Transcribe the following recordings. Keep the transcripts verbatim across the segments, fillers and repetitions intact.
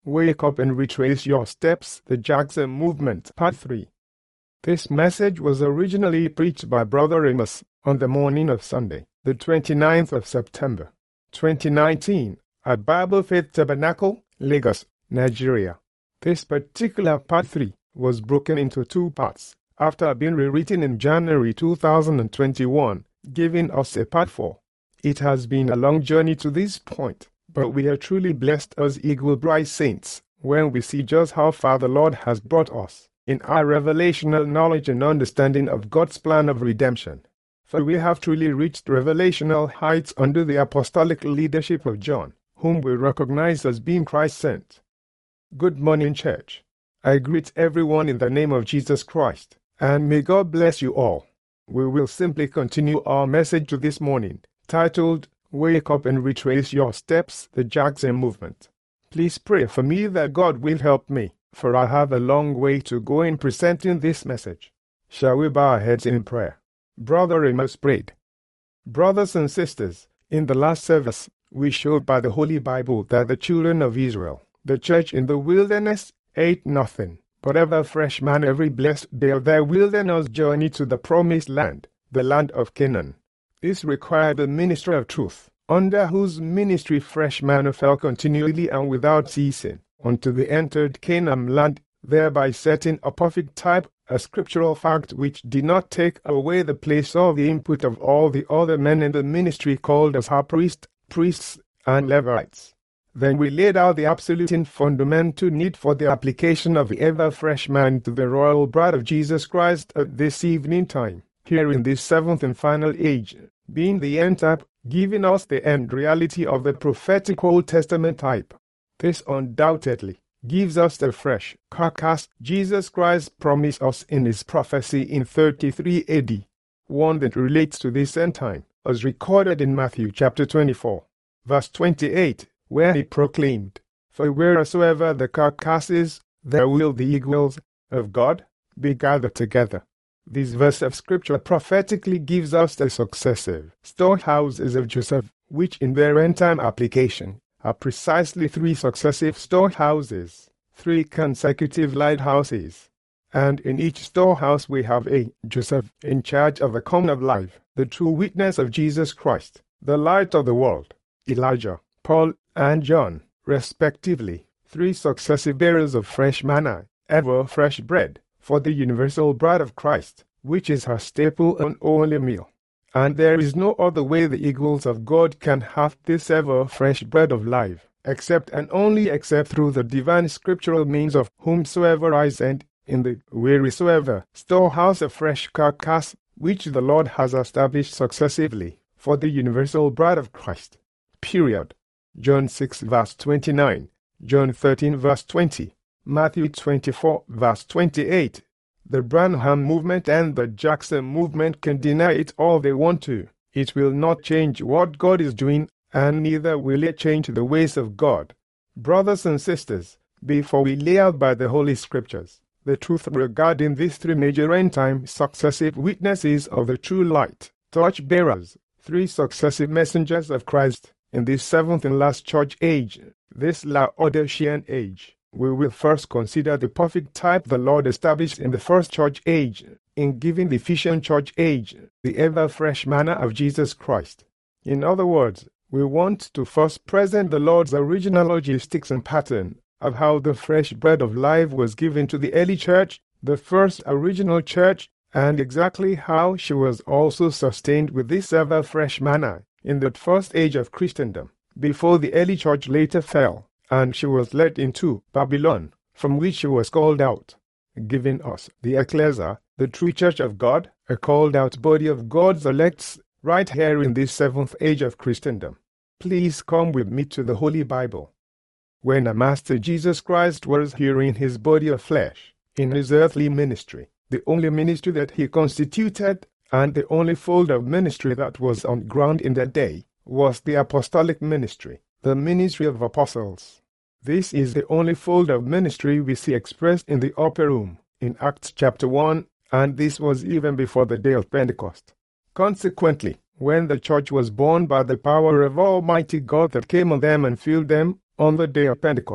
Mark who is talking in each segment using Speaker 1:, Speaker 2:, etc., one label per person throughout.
Speaker 1: Wake Up and Retrace Your Steps, the Jackson Movement, Part three. This message was originally preached by Brother Amos on the morning of Sunday, the twenty-ninth of September, twenty nineteen, at Bible Faith Tabernacle, Lagos, Nigeria. This particular Part three was broken into two parts after being rewritten in January two thousand twenty-one, giving us a Part four. It has been a long journey to this point, but we are truly blessed as Eagle Bright Saints when we see just how far the Lord has brought us in our revelational knowledge and understanding of God's plan of redemption. For we have truly reached revelational heights under the apostolic leadership of John, whom we recognize as being Christ sent. Good morning, church. I greet everyone in the name of Jesus Christ, and may God bless you all. We will simply continue our message to this morning, titled, Wake Up and Retrace Your Steps, the Jackson Movement. Please pray for me that God will help me, for I have a long way to go in presenting this message. Shall we bow our heads in prayer? Brother Amos prayed. Brothers and sisters, in the last service, we showed by the Holy Bible that the children of Israel, the church in the wilderness, ate nothing but ever fresh manna every blessed day of their wilderness journey to the promised land, the land of Canaan. This required the ministry of truth, under whose ministry fresh manna fell continually and without ceasing, until they entered Canaan land, thereby setting a perfect type, a scriptural fact which did not take away the place or the input of all the other men in the ministry called as high priests, priests, and Levites. Then we laid out the absolute and fundamental need for the application of the ever-fresh manna to the royal bride of Jesus Christ at this evening time, here in this seventh and final age, being the end type, giving us the end reality of the prophetic Old Testament type. This undoubtedly gives us the fresh carcass Jesus Christ promised us in his prophecy in thirty-three A D, one that relates to this end time, as recorded in Matthew chapter twenty-four, verse twenty-eight, where he proclaimed, For wheresoever the carcass is, there will the eagles of God be gathered together. This verse of Scripture prophetically gives us the successive storehouses of Joseph, which in their end-time application are precisely three successive storehouses, three consecutive lighthouses. And in each storehouse we have a Joseph in charge of the cone of life, the true witness of Jesus Christ, the light of the world, Elijah, Paul, and John, respectively, three successive bearers of fresh manna, ever fresh bread, for the universal bride of Christ, which is her staple and only meal. And there is no other way the eagles of God can have this ever-fresh bread of life, except and only except through the divine scriptural means of whomsoever I send, in the wheresoever storehouse of fresh carcass, which the Lord has established successively, for the universal bride of Christ. Period. John six verse twenty-nine, John thirteen verse twenty, Matthew twenty-four verse twenty-eight. The Branham movement and the Jackson movement can deny it all they want to. It will not change what God is doing, and neither will it change the ways of God. Brothers and sisters, before we lay out by the Holy Scriptures the truth regarding these three major end-time successive witnesses of the true light, torch-bearers, three successive messengers of Christ, in this seventh and last church age, this Laodicean age, we will first consider the perfect type the Lord established in the first church age, in giving the Ephesian church age the ever-fresh manna of Jesus Christ. In other words, we want to first present the Lord's original logistics and pattern of how the fresh bread of life was given to the early church, the first original church, and exactly how she was also sustained with this ever-fresh manna in that first age of Christendom, before the early church later fell, and she was led into Babylon, from which she was called out, giving us the ecclesia, the true church of God, a called-out body of God's elects, right here in this seventh age of Christendom. Please come with me to the Holy Bible. When our Master Jesus Christ was here in his body of flesh, in his earthly ministry, the only ministry that he constituted, and the only fold of ministry that was on ground in that day, was the apostolic ministry, the ministry of apostles. This is the only fold of ministry we see expressed in the upper room, in Acts chapter one, and this was even before the day of Pentecost. Consequently, when the church was born by the power of Almighty God that came on them and filled them on the day of Pentecost,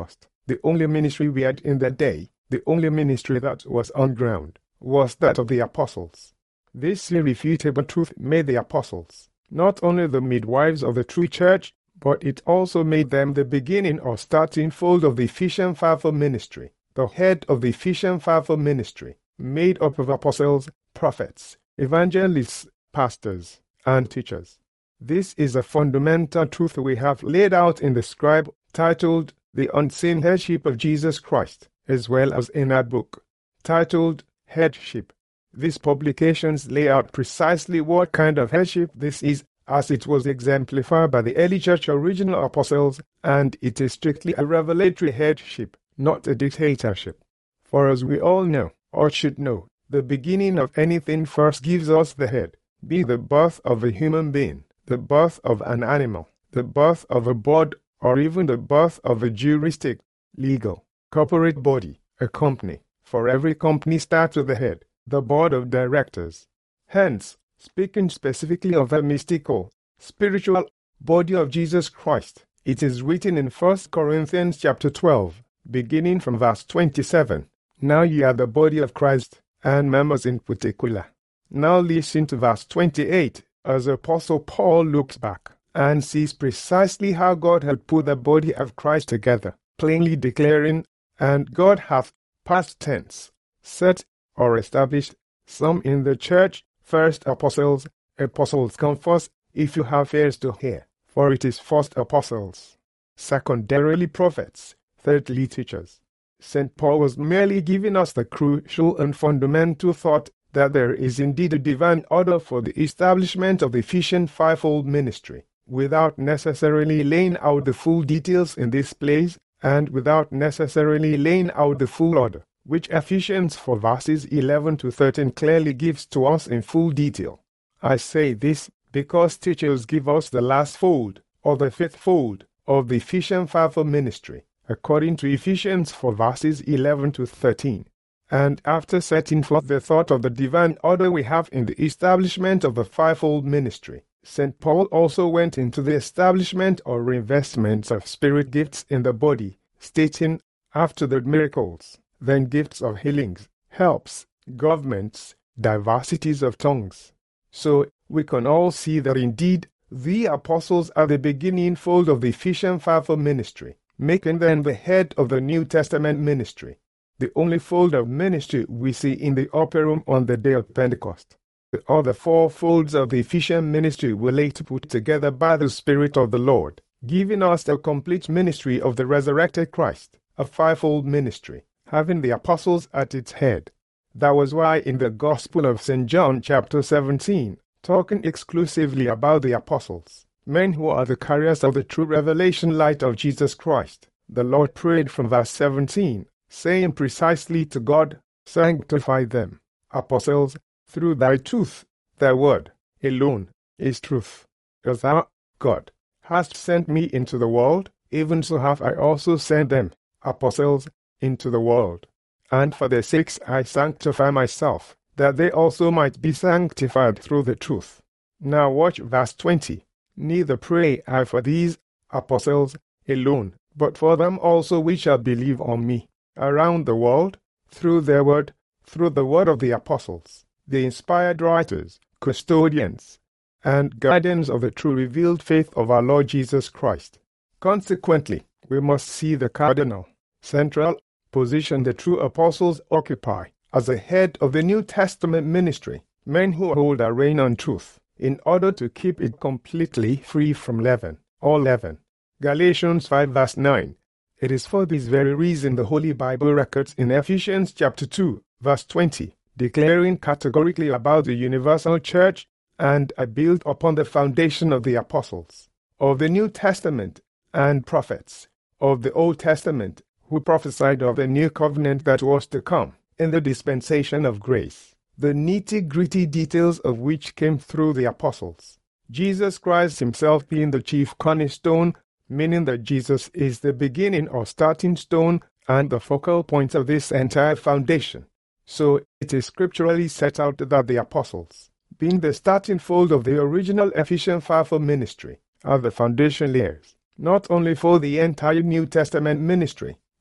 Speaker 1: The only ministry we had in that day, the only ministry that was on ground, was that of the apostles. This irrefutable truth made the apostles not only the midwives of the true church, but it also made them the beginning or starting fold of the Ephesian fivefold ministry, the head of the Ephesian fivefold ministry, made up of apostles, prophets, evangelists, pastors, and teachers. This is a fundamental truth we have laid out in the scribe titled The Unseen Headship of Jesus Christ, as well as in our book titled Headship. These publications lay out precisely what kind of headship this is, as it was exemplified by the early church original apostles, and it is strictly a revelatory headship, not a dictatorship. For as we all know, or should know, the beginning of anything first gives us the head, be the birth of a human being, the birth of an animal, the birth of a board, or even the birth of a juristic, legal, corporate body, a company. For every company starts with the head, the board of directors. Hence, speaking specifically of the mystical, spiritual body of Jesus Christ, it is written in First Corinthians chapter twelve, beginning from verse twenty-seven, "Now ye are the body of Christ, and members in particular." Now listen to verse twenty-eight, as Apostle Paul looks back and sees precisely how God had put the body of Christ together, plainly declaring, "And God hath," past tense, "set or established some in the church, first apostles, apostles come first, if you have ears to hear, for it is first apostles, secondarily prophets, thirdly teachers." Saint Paul was merely giving us the crucial and fundamental thought that there is indeed a divine order for the establishment of the Ephesian fivefold ministry, without necessarily laying out the full details in this place, and without necessarily laying out the full order, which Ephesians four verses eleven to thirteen clearly gives to us in full detail. I say this because teachers give us the last fold, or the fifth fold, of the Ephesian fivefold ministry, according to Ephesians four verses eleven to thirteen. And after setting forth the thought of the divine order we have in the establishment of the fivefold ministry, Saint Paul also went into the establishment or reinvestment of spirit gifts in the body, stating, after the miracles, then gifts of healings, helps, governments, diversities of tongues. So, we can all see that indeed, the apostles are the beginning fold of the Ephesian fivefold ministry, making them the head of the New Testament ministry, the only fold of ministry we see in the upper room on the day of Pentecost. The other four folds of the Ephesian ministry were later put together by the Spirit of the Lord, giving us the complete ministry of the resurrected Christ, a fivefold ministry, having the apostles at its head. That was why in the Gospel of Saint John chapter seventeen, talking exclusively about the apostles, men who are the carriers of the true revelation light of Jesus Christ, the Lord prayed from verse seventeen, saying precisely to God, "Sanctify them, apostles, through thy truth, thy word alone is truth. As thou, God, hast sent me into the world, even so have I also sent them, apostles, into the world. And for their sakes I sanctify myself, that they also might be sanctified through the truth." Now watch verse twenty. "Neither pray I for these apostles alone, but for them also which shall believe on me, around the world, through their word, through the word of the apostles, the inspired writers, custodians, and guardians of the true revealed faith of our Lord Jesus Christ." Consequently, we must see the cardinal, central position the true apostles occupy as the head of the New Testament ministry, men who hold a rein on truth, in order to keep it completely free from leaven, or leaven. Galatians five verse nine. It is for this very reason the Holy Bible records in Ephesians chapter two, verse twenty, declaring categorically about the universal church, "And I build upon the foundation of the apostles, of the New Testament, and prophets, of the Old Testament, who prophesied of the new covenant that was to come, in the dispensation of grace, the nitty-gritty details of which came through the apostles. Jesus Christ himself being the chief cornerstone, meaning that Jesus is the beginning or starting stone and the focal point of this entire foundation. So it is scripturally set out that the apostles, being the starting fold of the original Ephesian fivefold ministry, are the foundation layers, not only for the entire New Testament ministry,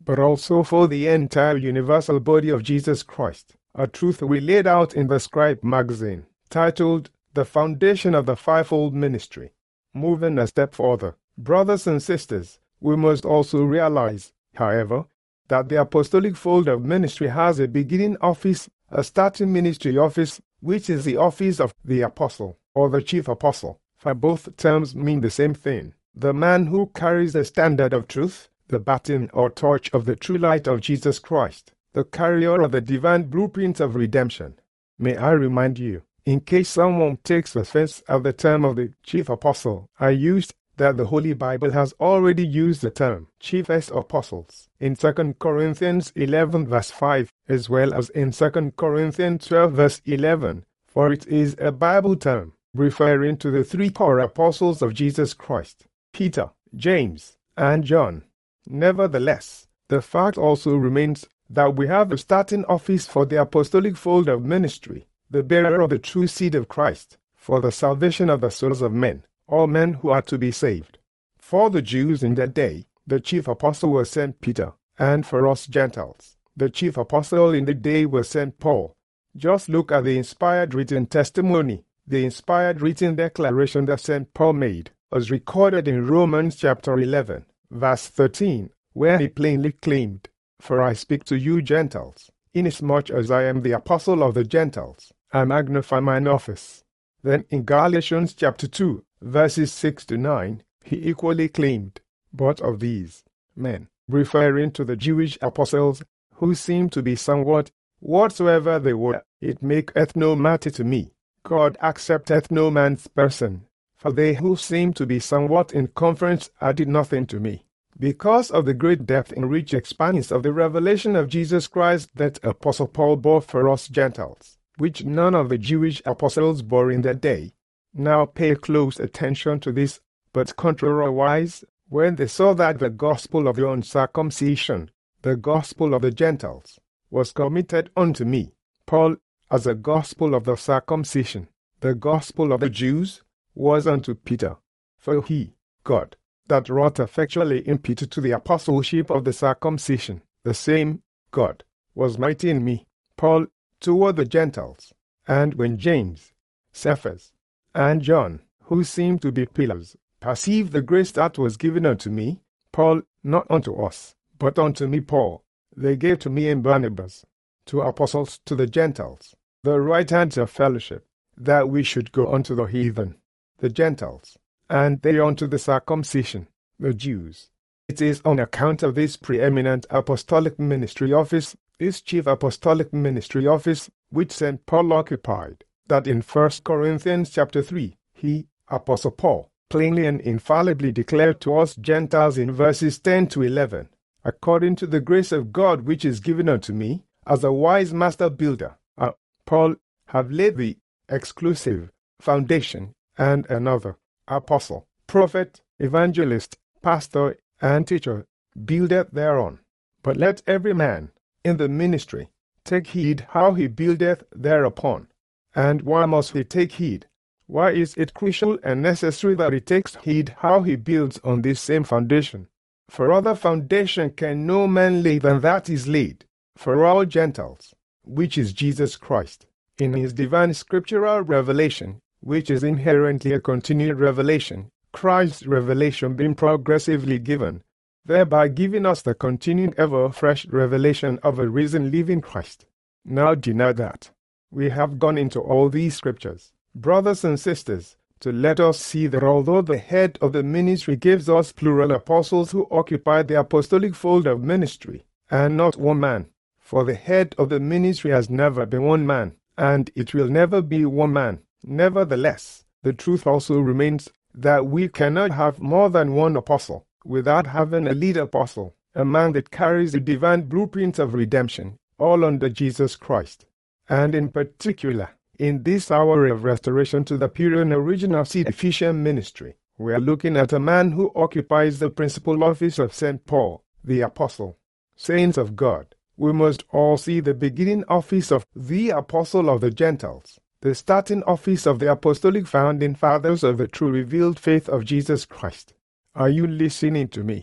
Speaker 1: but also for the entire universal body of Jesus Christ, a truth we laid out in the Scribe magazine, titled The Foundation of the Fivefold Ministry. Moving a step further, brothers and sisters, we must also realize, however, that the apostolic fold of ministry has a beginning office, a starting ministry office, which is the office of the apostle, or the chief apostle, for both terms mean the same thing. The man who carries the standard of truth, the baton or torch of the true light of Jesus Christ, the carrier of the divine blueprint of redemption. May I remind you, in case someone takes offense at the term of the chief apostle I used, that the Holy Bible has already used the term chiefest apostles in Second Corinthians eleven verse five, as well as in Second Corinthians twelve verse eleven, for it is a Bible term referring to the three core apostles of Jesus Christ, Peter, James, and John. Nevertheless, the fact also remains that we have a starting office for the apostolic fold of ministry, the bearer of the true seed of Christ, for the salvation of the souls of men, all men who are to be saved. For the Jews in that day, the chief apostle was Saint Peter, and for us Gentiles, the chief apostle in the day was Saint Paul. Just look at the inspired written testimony, the inspired written declaration that Saint Paul made, as recorded in Romans chapter eleven, verse thirteen, where he plainly claimed, "For I speak to you Gentiles, inasmuch as I am the apostle of the Gentiles, I magnify mine office." Then in Galatians chapter two, verses six to nine, he equally claimed, "But of these men," referring to the Jewish apostles, "who seem to be somewhat, whatsoever they were, it maketh no matter to me. God accepteth no man's person. For they who seem to be somewhat in conference added nothing to me. Because of the great depth and rich expanse of the revelation of Jesus Christ that Apostle Paul bore for us Gentiles, which none of the Jewish apostles bore in that day." Now pay close attention to this, but contrariwise, when they saw that the gospel of the uncircumcision, the gospel of the Gentiles, was committed unto me, Paul, as a gospel of the circumcision, the gospel of the Jews, was unto Peter. For he, God, that wrought effectually in Peter to the apostleship of the circumcision, the same God, was mighty in me, Paul, toward the Gentiles. And when James, Cephas, and John, who seemed to be pillars, perceived the grace that was given unto me, Paul, not unto us, but unto me Paul, they gave to me and Barnabas, two apostles to the Gentiles, the right hands of fellowship, that we should go unto the heathen, the Gentiles, and they unto the circumcision, the Jews. It is on account of this preeminent apostolic ministry office, this chief apostolic ministry office, which Saint Paul occupied, that in First Corinthians chapter three, he, Apostle Paul, plainly and infallibly declared to us Gentiles in verses ten to eleven, "According to the grace of God which is given unto me, as a wise master builder, I, Paul, have laid the exclusive foundation, and another, apostle, prophet, evangelist, pastor, and teacher, buildeth thereon. But let every man in the ministry take heed how he buildeth thereupon." And why must he take heed? Why is it crucial and necessary that he takes heed how he builds on this same foundation? For other foundation can no man lay than that is laid, for all Gentiles, which is Jesus Christ, in his divine scriptural revelation, which is inherently a continued revelation, Christ's revelation being progressively given, thereby giving us the continuing ever-fresh revelation of a risen living Christ. Now deny that. We have gone into all these scriptures, brothers and sisters, to let us see that although the head of the ministry gives us plural apostles who occupy the apostolic fold of ministry, and not one man, for the head of the ministry has never been one man, and it will never be one man. Nevertheless, the truth also remains that we cannot have more than one apostle without having a lead apostle, a man that carries the divine blueprint of redemption, all under Jesus Christ. And in particular, in this hour of restoration to the pure and original seed Ephesian ministry, we are looking at a man who occupies the principal office of Saint Paul, the apostle. Saints of God, we must all see the beginning office of the apostle of the Gentiles, the starting office of the apostolic founding fathers of the true revealed faith of Jesus Christ. Are you listening to me?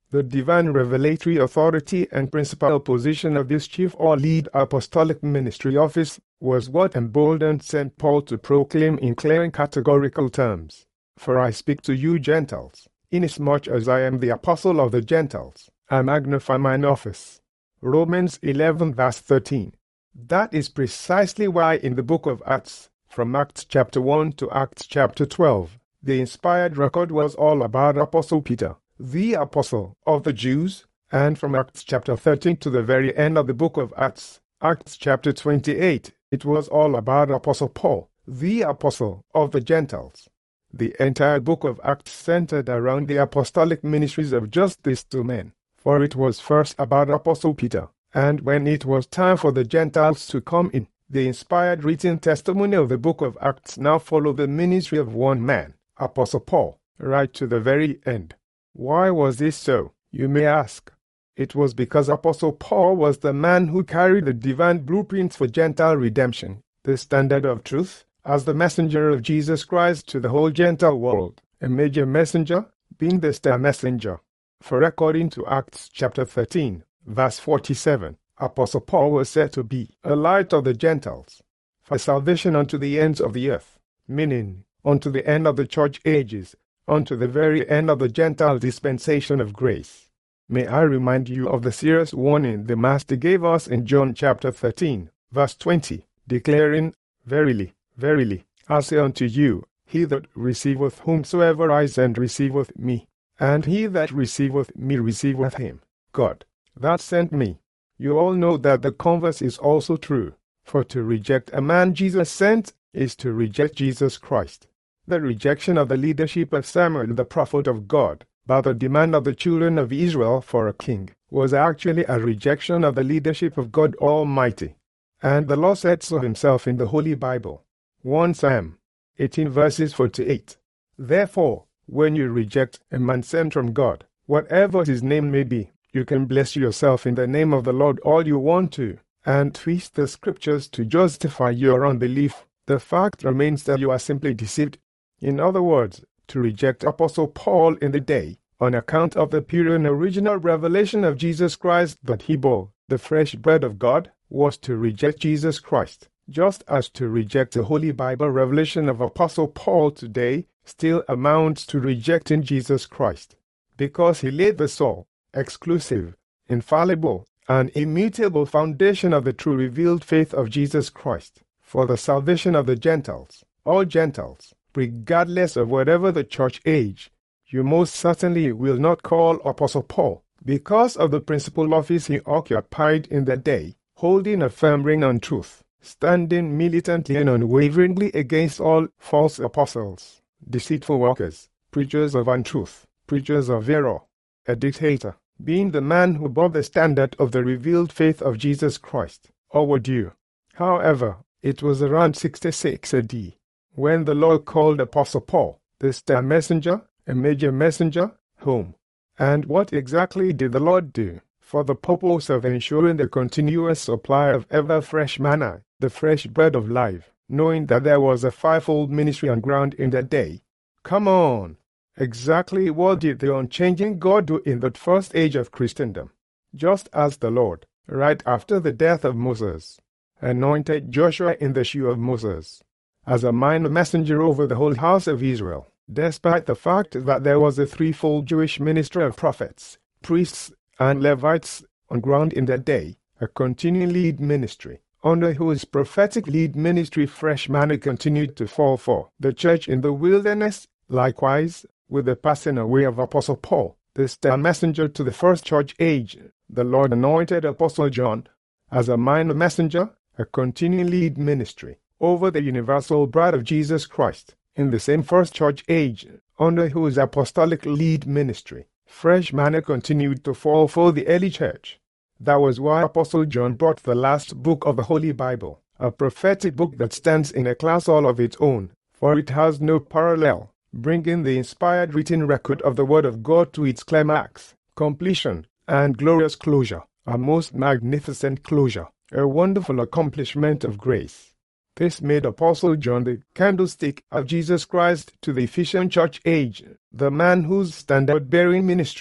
Speaker 1: The divine revelatory authority and principal position of this chief or lead apostolic ministry office was what emboldened Saint Paul to proclaim in clear and categorical terms, "For I speak to you Gentiles, inasmuch as I am the apostle of the Gentiles, I magnify mine office." Romans eleven verse thirteen. That is precisely why in the book of Acts, from Acts chapter one to Acts chapter twelve, the inspired record was all about Apostle Peter, the apostle of the Jews, and from Acts chapter thirteen to the very end of the book of Acts, Acts chapter twenty-eight, it was all about Apostle Paul, the apostle of the Gentiles. The entire book of Acts centered around the apostolic ministries of just these two men, for it was first about Apostle Peter, and when it was time for the Gentiles to come in, the inspired written testimony of the book of Acts now followed the ministry of one man, Apostle Paul, right to the very end. Why was this so, you may ask? It was because Apostle Paul was the man who carried the divine blueprints for Gentile redemption, the standard of truth, as the messenger of Jesus Christ to the whole Gentile world, a major messenger, being the star messenger. For according to Acts chapter thirteen, verse forty-seven, Apostle Paul was said to be a light of the Gentiles, for salvation unto the ends of the earth, meaning unto the end of the church ages, unto the very end of the Gentile dispensation of grace. May I remind you of the serious warning the Master gave us in John chapter thirteen, verse twenty, declaring, "Verily, verily, I say unto you, he that receiveth whomsoever I send receiveth me, and he that receiveth me receiveth him, God, that sent me." You all know that the converse is also true, for to reject a man Jesus sent is to reject Jesus Christ. The rejection of the leadership of Samuel the prophet of God, by the demand of the children of Israel for a king, was actually a rejection of the leadership of God Almighty. And the Lord said so himself in the Holy Bible. First Samuel eighteen verses forty-eight. Therefore, when you reject a man sent from God, whatever his name may be, you can bless yourself in the name of the Lord all you want to, and twist the scriptures to justify your unbelief. The fact remains that you are simply deceived. In other words, to reject Apostle Paul in the day, on account of the pure and original revelation of Jesus Christ that he bore, the fresh bread of God, was to reject Jesus Christ, just as to reject the Holy Bible revelation of Apostle Paul today still amounts to rejecting Jesus Christ, because he laid the sole, exclusive, infallible, and immutable foundation of the true revealed faith of Jesus Christ, for the salvation of the Gentiles, all Gentiles, regardless of whatever the church age. You most certainly will not call Apostle Paul, because of the principal office he occupied in the day, holding a firm ring on truth, standing militantly and unwaveringly against all false apostles, deceitful workers, preachers of untruth, preachers of error, a dictator, being the man who bore the standard of the revealed faith of Jesus Christ, or would you? However, it was around sixty-six A D, when the Lord called Apostle Paul, the star messenger, a major messenger, home. And what exactly did the Lord do? For the purpose of ensuring the continuous supply of ever-fresh manna, the fresh bread of life, knowing that there was a fivefold ministry on ground in that day. Come on! Exactly what did the unchanging God do in that first age of Christendom? Just as the Lord, right after the death of Moses, anointed Joshua in the shoe of Moses, as a minor messenger over the whole house of Israel, despite the fact that there was a threefold Jewish ministry of prophets, priests, and Levites on ground in that day, a continuing lead ministry, under whose prophetic lead ministry fresh manna continued to fall for the church in the wilderness. Likewise, with the passing away of Apostle Paul, the star messenger to the first church age, the Lord anointed Apostle John as a minor messenger, a continuing lead ministry, over the universal bride of Jesus Christ, in the same first church age, under whose apostolic lead ministry, fresh manna continued to fall for the early church. That was why Apostle John brought the last book of the Holy Bible, a prophetic book that stands in a class all of its own, for it has no parallel, bringing the inspired written record of the Word of God to its climax, completion, and glorious closure, a most magnificent closure, a wonderful accomplishment of grace. This made Apostle John the candlestick of Jesus Christ to the Ephesian church age, the man whose standard-bearing ministry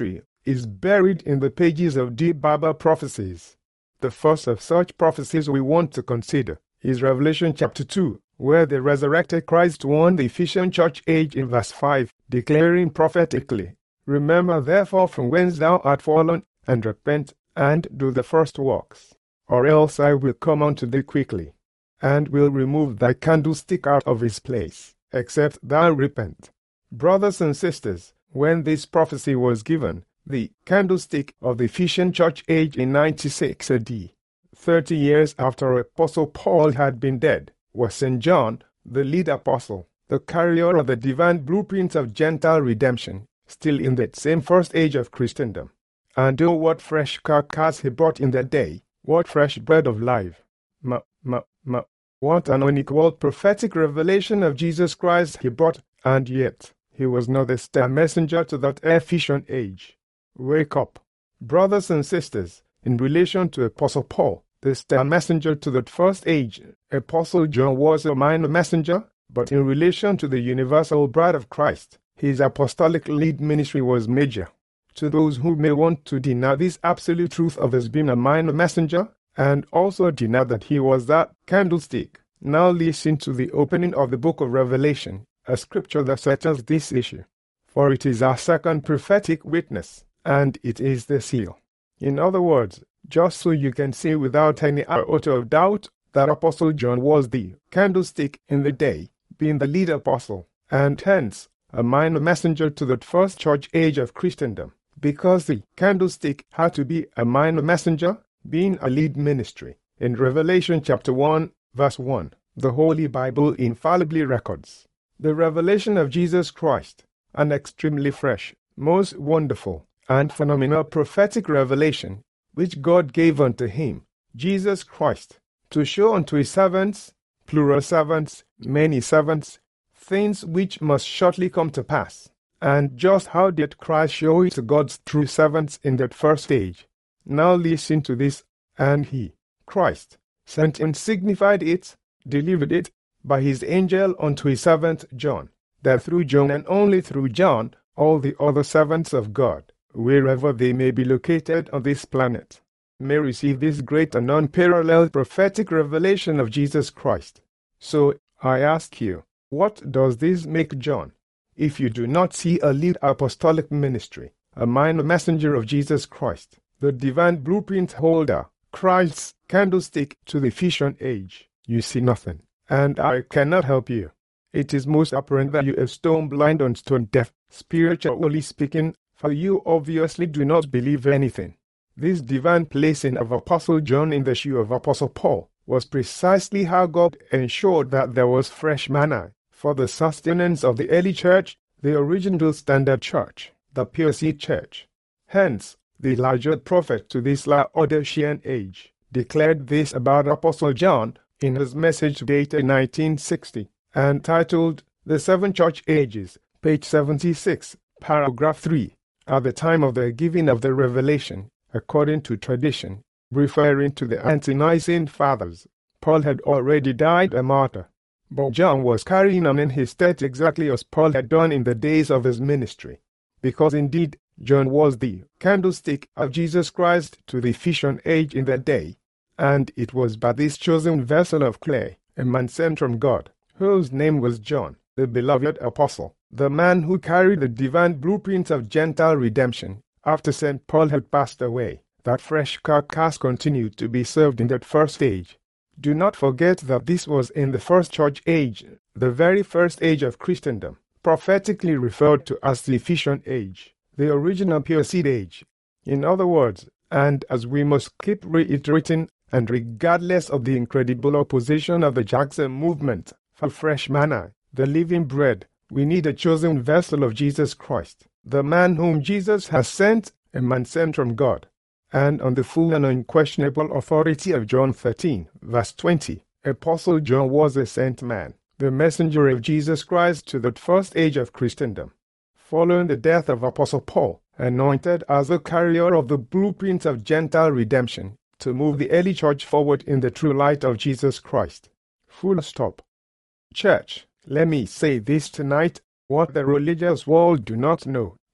Speaker 1: is buried in the pages of deep Bible prophecies. The first of such prophecies we want to consider is Revelation chapter two, where the resurrected Christ warned the Ephesian church age in verse five, declaring prophetically, "Remember therefore from whence thou art fallen, and repent, and do the first works, or else I will come unto thee quickly, and will remove thy candlestick out of his place, except thou repent." Brothers and sisters, when this prophecy was given, the candlestick of the Ephesian church age in ninety-six A D, thirty years after Apostle Paul had been dead, was Saint John, the lead apostle, the carrier of the divine blueprint of Gentile redemption, still in that same first age of Christendom. And oh, what fresh carcass he brought in that day, what fresh bread of life. Ma, ma, ma, what an unequaled prophetic revelation of Jesus Christ he brought, and yet he was not the star messenger to that Ephesian age. Wake up, brothers and sisters, in relation to Apostle Paul, the star messenger to that first age. Apostle John was a minor messenger, but in relation to the universal bride of Christ, his apostolic lead ministry was major. To those who may want to deny this absolute truth of his being a minor messenger, and also deny that he was that candlestick, now listen to the opening of the book of Revelation, a scripture that settles this issue. For it is our second prophetic witness, and it is the seal. In other words, just so you can see without any iota of doubt that Apostle John was the candlestick in the day, being the lead apostle, and hence a minor messenger to the first church age of Christendom, because the candlestick had to be a minor messenger, being a lead ministry. In Revelation chapter one, verse one, the Holy Bible infallibly records the revelation of Jesus Christ, an extremely fresh, most wonderful, and phenomenal prophetic revelation, which God gave unto him, Jesus Christ, to show unto his servants, plural servants, many servants, things which must shortly come to pass. And just how did Christ show it to God's true servants in that first age? Now listen to this. And he, Christ, sent and signified it, delivered it, by his angel unto his servant John, that through John and only through John, all the other servants of God, wherever they may be located on this planet, may receive this great and unparalleled prophetic revelation of Jesus Christ. So, I ask you, what does this make John? If you do not see a lead apostolic ministry, a minor messenger of Jesus Christ, the divine blueprint holder, Christ's candlestick to the Ephesian age, you see nothing, and I cannot help you. It is most apparent that you are stone blind and stone deaf, spiritually speaking, for you obviously do not believe anything. This divine placing of Apostle John in the shoe of Apostle Paul was precisely how God ensured that there was fresh manna for the sustenance of the early church, the original standard church, the pure seed church. Hence, the Elijah prophet to this Laodicean age declared this about Apostle John in his message dated nineteen sixty, and titled The Seven Church Ages, page seventy-six, paragraph three, at the time of the giving of the revelation, according to tradition, referring to the ante-Nicene fathers. Paul had already died a martyr, but John was carrying on in his stead exactly as Paul had done in the days of his ministry, because indeed John was the candlestick of Jesus Christ to the Ephesian age in that day, and it was by this chosen vessel of clay, a man sent from God, whose name was John, the beloved apostle, the man who carried the divine blueprint of Gentile redemption after Saint Paul had passed away, that fresh carcass continued to be served in that first age. Do not forget that this was in the first church age, the very first age of Christendom, prophetically referred to as the Ephesian age, the original pure seed age. In other words, and as we must keep reiterating, and regardless of the incredible opposition of the Jackson movement for fresh manna, the living bread, we need a chosen vessel of Jesus Christ, the man whom Jesus has sent, a man sent from God. And on the full and unquestionable authority of John thirteen, verse twenty, Apostle John was a sent man, the messenger of Jesus Christ to the first age of Christendom. Following the death of Apostle Paul, anointed as the carrier of the blueprint of Gentile redemption, to move the early church forward in the true light of Jesus Christ. Full stop. Church, let me say this tonight, what the religious world do not know,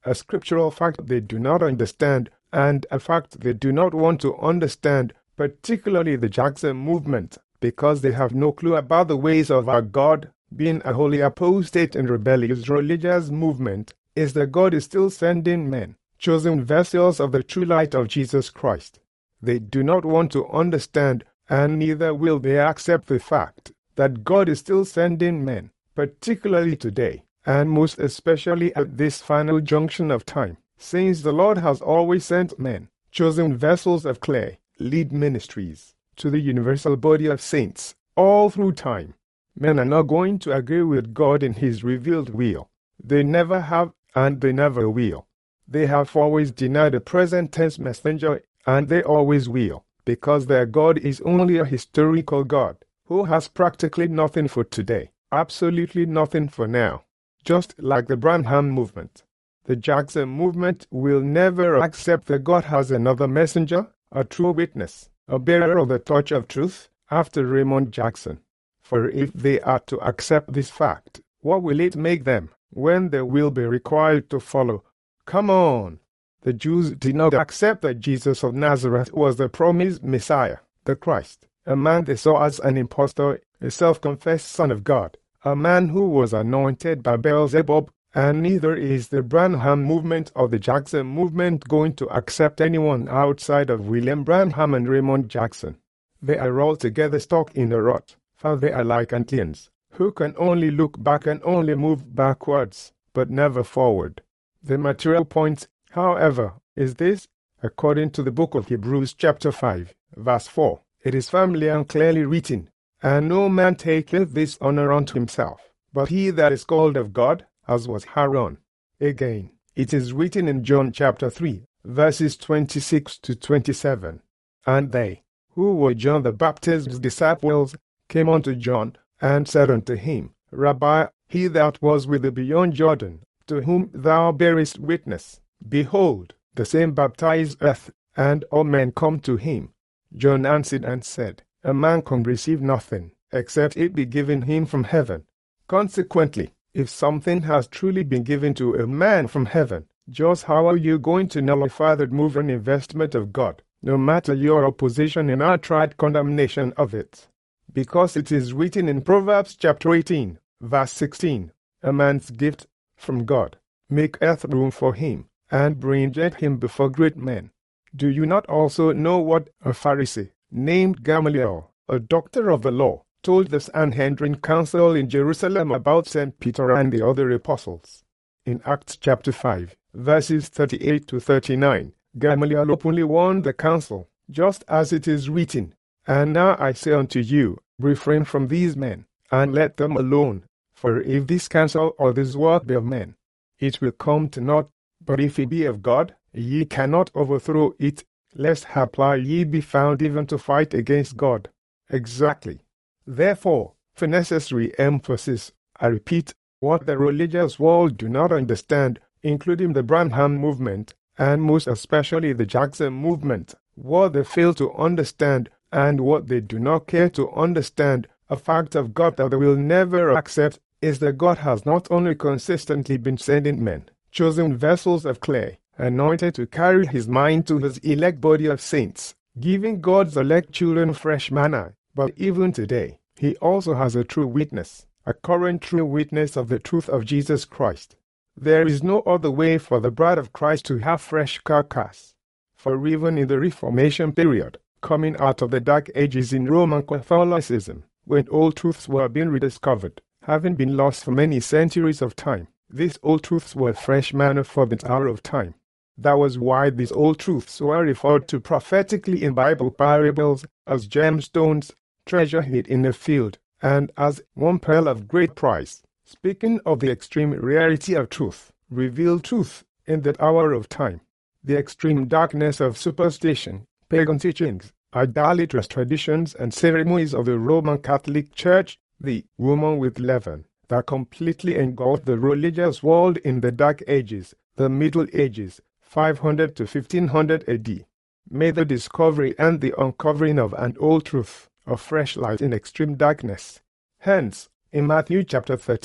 Speaker 1: a scriptural fact they do not understand, and a fact they do not want to understand, particularly the Jackson movement, because they have no clue about the ways of our God. Being a wholly apostate and rebellious religious movement is that God is still sending men, chosen vessels of the true light of Jesus Christ. They do not want to understand, and neither will they accept the fact that God is still sending men, particularly today, and most especially at this final junction of time, since the Lord has always sent men, chosen vessels of clay, lead ministries, to the universal body of saints, all through time. Men are not going to agree with God in His revealed will. They never have, and they never will. They have always denied the present tense messenger, and they always will, because their God is only a historical God, who has practically nothing for today, absolutely nothing for now. Just like the Branham movement, the Jackson movement will never accept that God has another messenger, a true witness, a bearer of the torch of truth, after Raymond Jackson. For if they are to accept this fact, what will it make them, when they will be required to follow? Come on! The Jews did not accept that Jesus of Nazareth was the promised Messiah, the Christ, a man they saw as an impostor, a self-confessed Son of God, a man who was anointed by Beelzebub, and neither is the Branham movement or the Jackson movement going to accept anyone outside of William Branham and Raymond Jackson. They are altogether stuck in a rut, for they are like Antlians, who can only look back and only move backwards, but never forward. The material point, however, is this: according to the book of Hebrews chapter five, verse four, it is firmly and clearly written, And no man taketh this honor unto himself, but he that is called of God, as was Aaron. Again, it is written in John chapter three, verses twenty-six to twenty-seven, And they, who were John the Baptist's disciples, came unto John, and said unto him, Rabbi, he that was with thee beyond Jordan, to whom thou bearest witness, behold, the same baptizeth, and all men come to him. John answered and said, A man can receive nothing, except it be given him from heaven. Consequently, if something has truly been given to a man from heaven, just how are you going to nullify that move and investment of God, no matter your opposition and outright condemnation of it? Because it is written in Proverbs chapter eighteen, verse sixteen, A man's gift from God maketh room for him, and bringeth him before great men. Do you not also know what a Pharisee, named Gamaliel, a doctor of the law, told the Sanhedrin council in Jerusalem about Saint Peter and the other apostles? In Acts chapter five, verses thirty-eight to thirty-nine, Gamaliel openly warned the council, just as it is written, And now I say unto you, refrain from these men, and let them alone. For if this counsel or this work be of men, it will come to naught. But if it be of God, ye cannot overthrow it, lest haply ye be found even to fight against God. Exactly. Therefore, for necessary emphasis, I repeat, what the religious world do not understand, including the Branham movement, and most especially the Jackson movement, what they fail to understand, and what they do not care to understand, a fact of God that they will never accept, is that God has not only consistently been sending men, chosen vessels of clay, anointed to carry his mind to his elect body of saints, giving God's elect children fresh manna, but even today, he also has a true witness, a current true witness of the truth of Jesus Christ. There is no other way for the bride of Christ to have fresh carcass. For even in the Reformation period, coming out of the Dark Ages in Roman Catholicism, when old truths were being rediscovered, having been lost for many centuries of time, these old truths were fresh manna for the hour of time. That was why these old truths were referred to prophetically in Bible parables as gemstones, treasure hid in the field, and as one pearl of great price, speaking of the extreme rarity of truth, revealed truth, in that hour of time. The extreme darkness of superstition, pagan teachings, idolatrous traditions and ceremonies of the Roman Catholic Church, the woman with leaven, that completely engulfed the religious world in the Dark Ages, the Middle Ages, five hundred to fifteen hundred A D, made the discovery and the uncovering of an old truth, a fresh light in extreme darkness. Hence, in Matthew chapter thirteen,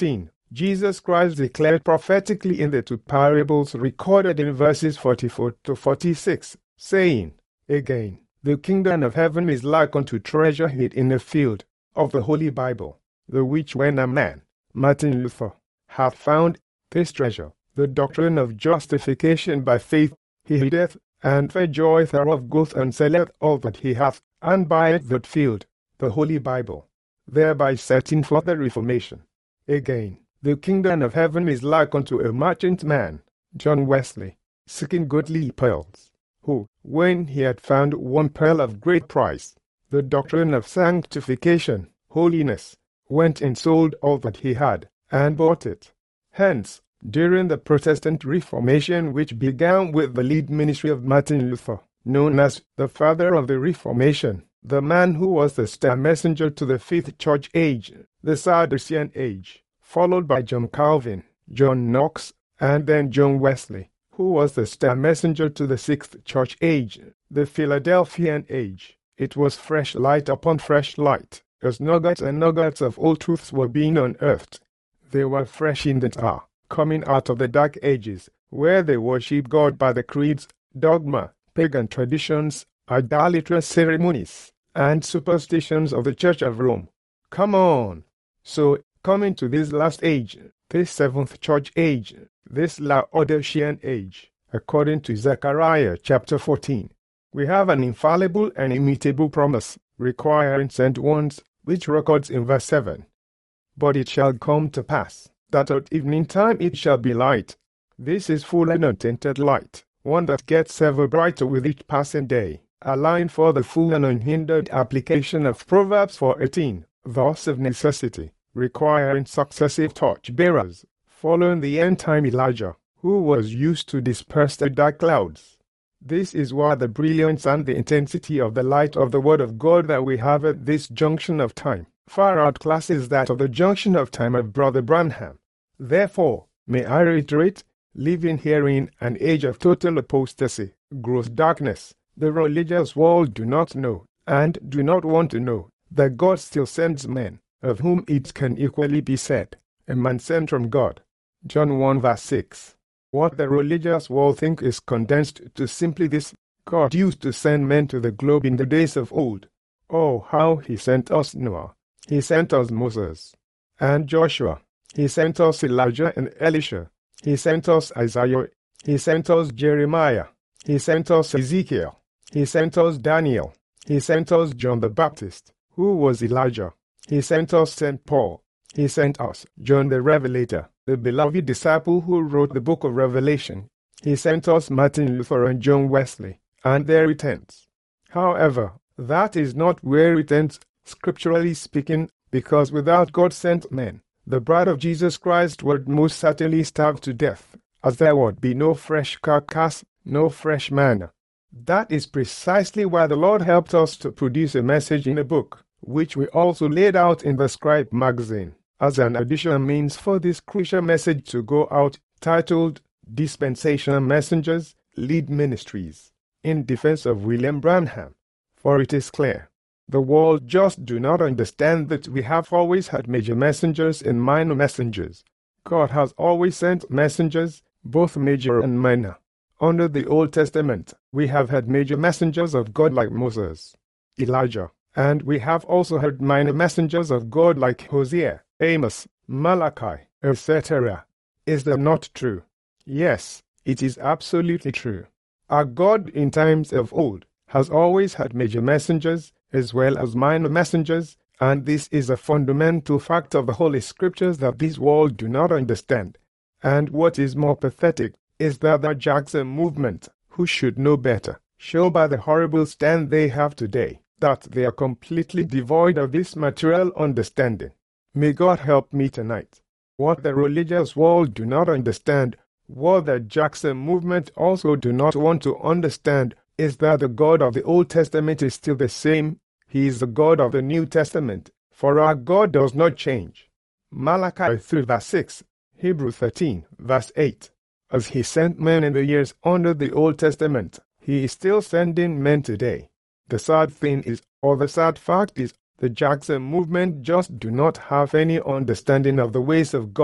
Speaker 1: Jesus Christ declared prophetically in the two parables recorded in verses forty-four to forty-six, saying, Again, the kingdom of heaven is like unto treasure hid in a field of the Holy Bible, the which when a man, Martin Luther, hath found this treasure, the doctrine of justification by faith, he hideth, and for joy thereof goeth and selleth all that he hath, and buyeth that field, the Holy Bible, thereby setting forth the Reformation. Again, the kingdom of heaven is like unto a merchant man, John Wesley, seeking goodly pearls, who, when he had found one pearl of great price, the doctrine of sanctification, holiness, went and sold all that he had, and bought it. Hence, during the Protestant Reformation, which began with the lead ministry of Martin Luther, known as the father of the Reformation, the man who was the star messenger to the fifth church age, the Sadducean age, followed by John Calvin, John Knox, and then John Wesley, who was the star messenger to the sixth church age, the Philadelphian age. It was fresh light upon fresh light, as nuggets and nuggets of old truths were being unearthed. They were fresh in that hour, coming out of the dark ages, where they worship God by the creeds, dogma, pagan traditions, idolatrous ceremonies, and superstitions of the Church of Rome. Come on! So, coming to this last age, this seventh church age, this Laodicean age, according to Zechariah chapter fourteen, we have an infallible and immutable promise requiring sent ones, which records in verse seven. But it shall come to pass, that at evening time it shall be light. This is full and untainted light, one that gets ever brighter with each passing day, allowing for the full and unhindered application of Proverbs four eighteen, thus of necessity, requiring successive torch-bearers, following the end-time Elijah, who was used to disperse the dark clouds. This is why the brilliance and the intensity of the light of the Word of God that we have at this junction of time far outclasses that of the junction of time of Brother Branham. Therefore, may I reiterate, living here in an age of total apostasy, gross darkness, the religious world do not know, and do not want to know, that God still sends men, of whom it can equally be said, a man sent from God. John one verse six. What the religious world think is condensed to simply this: God used to send men to the globe in the days of old. Oh, how he sent us Noah. He sent us Moses and Joshua. He sent us Elijah and Elisha. He sent us Isaiah. He sent us Jeremiah. He sent us Ezekiel. He sent us Daniel. He sent us John the Baptist, who was Elijah. He sent us Saint Paul. He sent us John the Revelator, the beloved disciple who wrote the book of Revelation. He sent us Martin Luther and John Wesley, and there it ends. However, that is not where it ends, scripturally speaking, because without God-sent men, the bride of Jesus Christ would most certainly starve to death, as there would be no fresh carcass, no fresh manna. That is precisely why the Lord helped us to produce a message in a book, which we also laid out in the Scribe magazine, as an additional means for this crucial message to go out, titled Dispensational Messengers, Lead Ministries, in defense of William Branham. For it is clear, the world just do not understand that we have always had major messengers and minor messengers. God has always sent messengers, both major and minor. Under the Old Testament, we have had major messengers of God like Moses, Elijah, and we have also had minor messengers of God like Hosea, Amos, Malachi, et cetera. Is that not true? Yes, it is absolutely true. Our God in times of old has always had major messengers as well as minor messengers, and this is a fundamental fact of the Holy Scriptures that this world do not understand. And what is more pathetic is that the Jackson movement, who should know better, show by the horrible stand they have today that they are completely devoid of this material understanding. May God help me tonight. What the religious world do not understand, what the Jackson movement also do not want to understand, is that the God of the Old Testament is still the same. He is the God of the New Testament, for our God does not change. Malachi three verse six, Hebrews thirteen verse eight. As he sent men in the years under the Old Testament, he is still sending men today. The sad thing is, or the sad fact is, the Jackson movement just do not have any understanding of the ways of God,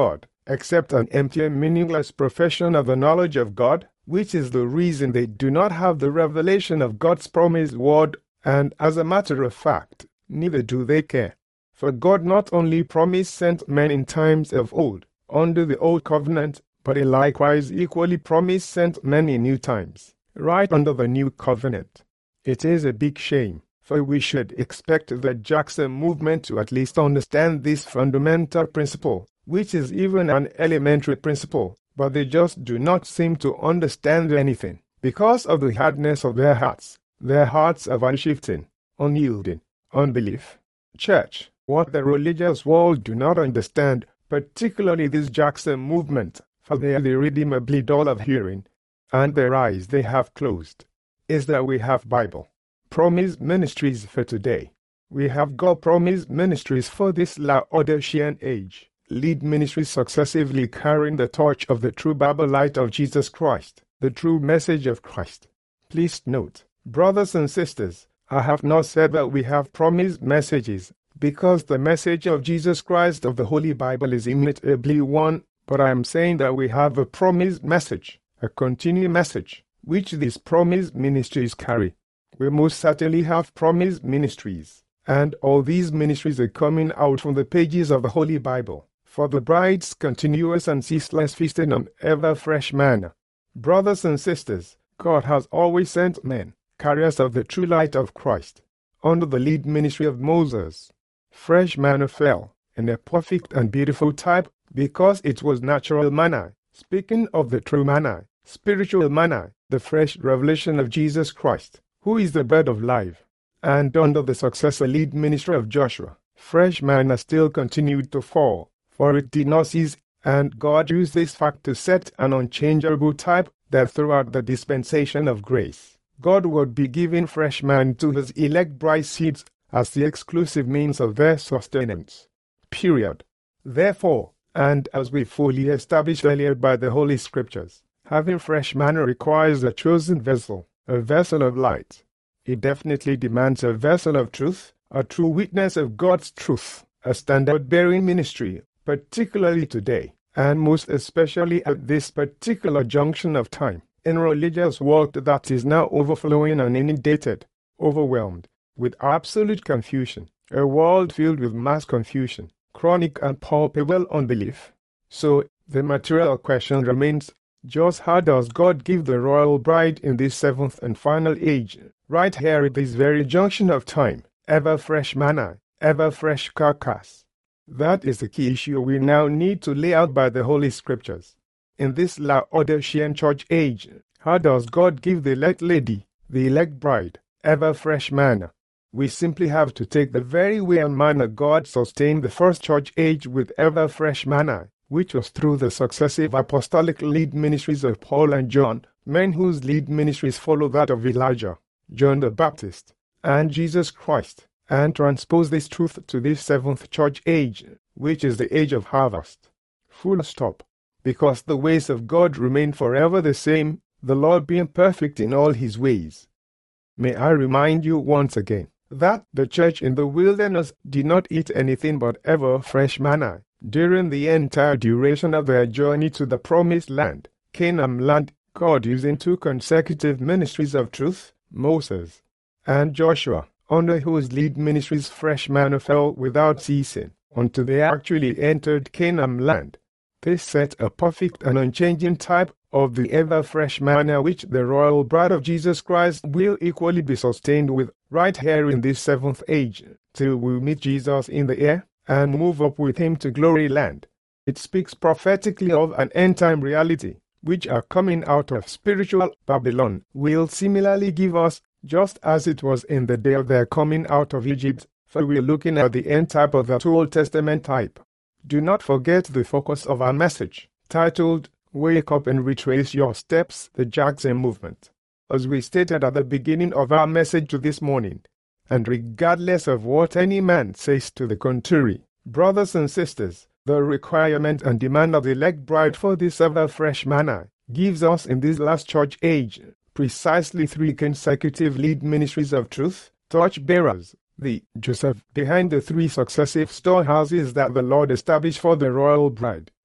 Speaker 1: except an empty and meaningless profession of the knowledge of God, which is the reason they do not have the revelation of God's promised word, and as a matter of fact, neither do they care. For God not only promised sent men in times of old, under the old covenant, but he likewise equally promised sent men in new times, right under the new covenant. It is a big shame, for we should expect the Jackson movement to at least understand this fundamental principle, which is even an elementary principle, but they just do not seem to understand anything, because of the hardness of their hearts. Their hearts are unshifting, unyielding, unbelief. Church, what the religious world do not understand, particularly this Jackson movement, for they are irredeemably dull of hearing, and their eyes they have closed, is that we have Bible promised ministries for today. We have God promised ministries for this Laodicean age, lead ministries successively carrying the torch of the true Bible light of Jesus Christ, the true message of Christ. Please note, brothers and sisters, I have not said that we have promised messages, because the message of Jesus Christ of the Holy Bible is immutably one, but I am saying that we have a promised message, a continuing message, which these promised ministries carry. We most certainly have promised ministries, and all these ministries are coming out from the pages of the Holy Bible, for the bride's continuous and ceaseless feasting on ever-fresh manna. Brothers and sisters, God has always sent men, carriers of the true light of Christ, under the lead ministry of Moses. Fresh manna fell, in a perfect and beautiful type, because it was natural manna, speaking of the true manna, spiritual manna, the fresh revelation of Jesus Christ, who is the bread of life. And under the successor lead ministry of Joshua, fresh manna still continued to fall, for it did not cease, and God used this fact to set an unchangeable type that throughout the dispensation of grace, God would be giving fresh manna to his elect bride seeds as the exclusive means of their sustenance. Period. Therefore, and as we fully established earlier by the Holy Scriptures, having fresh manna requires a chosen vessel, a vessel of light. It definitely demands a vessel of truth, a true witness of God's truth, a standard-bearing ministry, particularly today, and most especially at this particular junction of time, in religious world that is now overflowing and inundated, overwhelmed, with absolute confusion, a world filled with mass confusion, chronic and palpable unbelief. So, the material question remains, just how does God give the royal bride in this seventh and final age, right here at this very junction of time, ever-fresh manna, ever-fresh carcass? That is the key issue we now need to lay out by the Holy Scriptures. In this Laodicean church age, how does God give the elect lady, the elect bride, ever-fresh manna? We simply have to take the very way and manner God sustained the first church age with ever-fresh manna, which was through the successive apostolic lead ministries of Paul and John, men whose lead ministries follow that of Elijah, John the Baptist, and Jesus Christ, and transpose this truth to this seventh church age, which is the age of harvest. Full stop. Because the ways of God remain forever the same, the Lord being perfect in all his ways. May I remind you once again, that the church in the wilderness did not eat anything but ever-fresh manna during the entire duration of their journey to the promised land, Canaan land, God using two consecutive ministries of truth, Moses and Joshua, under whose lead ministries fresh manna fell without ceasing, until they actually entered Canaan land. This set a perfect and unchanging type of the ever-fresh manna which the royal bride of Jesus Christ will equally be sustained with right here in this seventh age, till we meet Jesus in the air and move up with him to glory land. It speaks prophetically of an end-time reality, which are coming out of spiritual Babylon will similarly give us, just as it was in the day of their coming out of Egypt, for we are looking at the end type of that Old Testament type. Do not forget the focus of our message, titled, Wake Up and Retrace Your Steps, the Jackson Movement. As we stated at the beginning of our message this morning, and regardless of what any man says to the contrary, brothers and sisters, the requirement and demand of the elect bride for this ever-fresh manna gives us in this last church age precisely three consecutive lead ministries of truth, torch-bearers, the Joseph behind the three successive storehouses that the Lord established for the royal bride,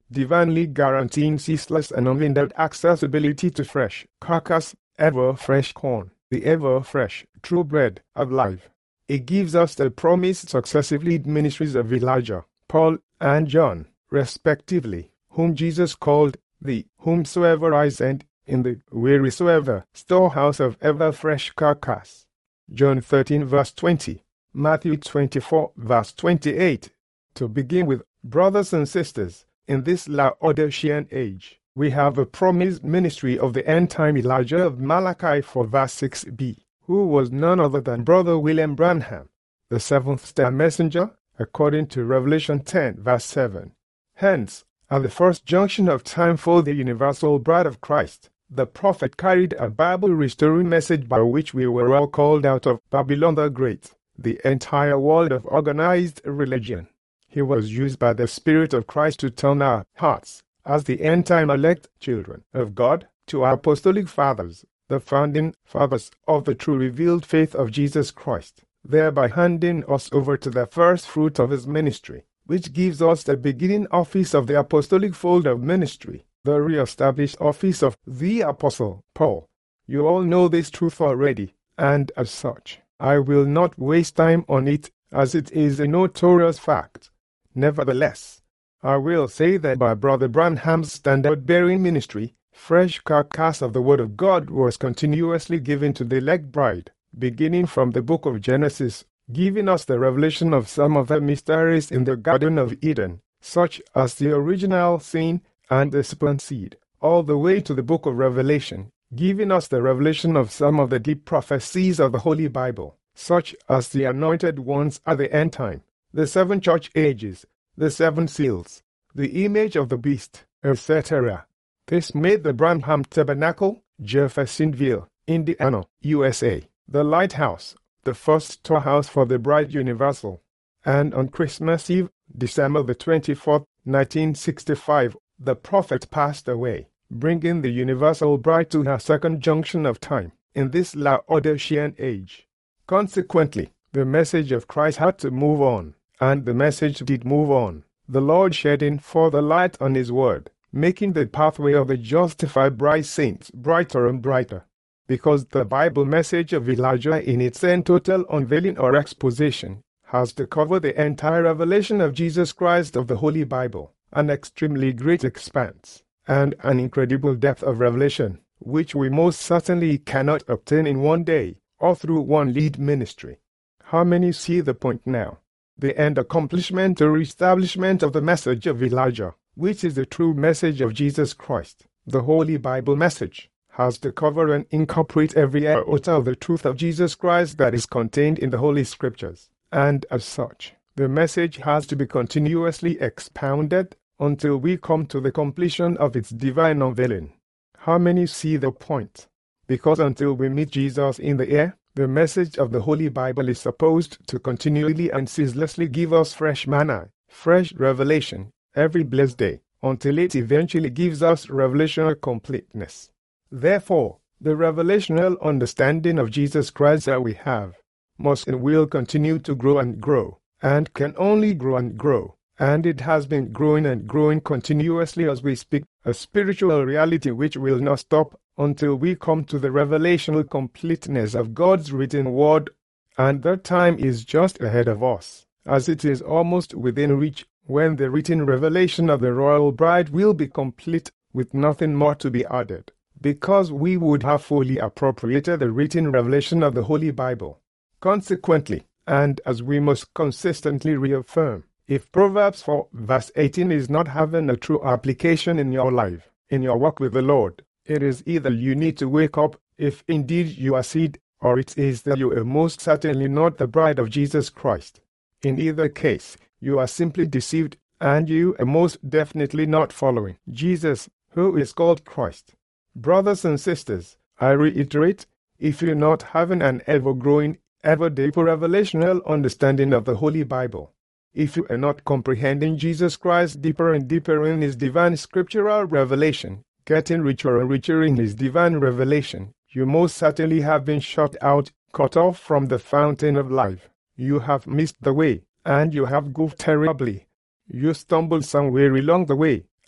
Speaker 1: divinely guaranteeing ceaseless and unhindered accessibility to fresh carcass, ever-fresh corn, the ever-fresh, true bread of life. It gives us the promised successive lead ministries of Elijah, Paul, and John, respectively, whom Jesus called the whomsoever I send, in the wheresoever storehouse of ever-fresh carcass. John thirteen verse twenty, Matthew twenty-four verse twenty-eight. To begin with, brothers and sisters, in this Laodicean age, we have a promised ministry of the end-time Elijah of Malachi four verse six b, who was none other than Brother William Branham, the seventh-star messenger, according to Revelation ten verse seven. Hence, at the first junction of time for the universal bride of Christ, the prophet carried a Bible-restoring message by which we were all called out of Babylon the Great, the entire world of organized religion. He was used by the Spirit of Christ to turn our hearts, as the end-time elect children of God, to our apostolic fathers, the founding fathers of the true revealed faith of Jesus Christ, thereby handing us over to the first fruit of his ministry, which gives us the beginning office of the apostolic fold of ministry, the re-established office of the Apostle Paul. You all know this truth already, and as such, I will not waste time on it, as it is a notorious fact. Nevertheless, I will say that by Brother Branham's standard-bearing ministry, fresh carcass of the Word of God was continuously given to the elect bride, beginning from the book of Genesis, giving us the revelation of some of the mysteries in the Garden of Eden, such as the original sin and the serpent seed, all the way to the book of Revelation, giving us the revelation of some of the deep prophecies of the Holy Bible, such as the anointed ones at the end time, the seven church ages, the seven seals, the image of the beast, et cetera. This made the Branham Tabernacle, Jeffersonville, Indiana, U S A, the lighthouse, the first storehouse for the bride universal. And on Christmas Eve, December the twenty-fourth, nineteen sixty-five, the prophet passed away, bringing the universal bride to her second junction of time, in this Laodicean age. Consequently, the message of Christ had to move on, and the message did move on, the Lord shedding forth the light on his word, making the pathway of the justified bride saints brighter and brighter. Because the Bible message of Elijah in its end total unveiling or exposition has to cover the entire revelation of Jesus Christ of the Holy Bible, an extremely great expanse, and an incredible depth of revelation, which we most certainly cannot obtain in one day, or through one lead ministry. How many see the point now? The end accomplishment or establishment of the message of Elijah, which is the true message of Jesus Christ, the Holy Bible message, has to cover and incorporate every iota of the truth of Jesus Christ that is contained in the Holy Scriptures, and as such, the message has to be continuously expounded until we come to the completion of its divine unveiling. How many see the point? Because until we meet Jesus in the air, the message of the Holy Bible is supposed to continually and ceaselessly give us fresh manna, fresh revelation, every blessed day, until it eventually gives us revelational completeness. Therefore, the revelational understanding of Jesus Christ that we have must and will continue to grow and grow, and can only grow and grow, and it has been growing and growing continuously as we speak, a spiritual reality which will not stop until we come to the revelational completeness of God's written word, and that time is just ahead of us, as it is almost within reach, when the written revelation of the royal bride will be complete, with nothing more to be added, because we would have fully appropriated the written revelation of the Holy Bible. Consequently, and as we must consistently reaffirm, if Proverbs four verse eighteen is not having a true application in your life, in your walk with the Lord, it is either you need to wake up, if indeed you are seed, or it is that you are most certainly not the bride of Jesus Christ. In either case, you are simply deceived, and you are most definitely not following Jesus, who is called Christ. Brothers and sisters, I reiterate, if you're not having an ever-growing, ever-deeper revelational understanding of the Holy Bible, if you are not comprehending Jesus Christ deeper and deeper in his divine scriptural revelation, getting richer and richer in his divine revelation, you most certainly have been shut out, cut off from the fountain of life. You have missed the way, and you have goofed terribly. You stumbled somewhere along the way,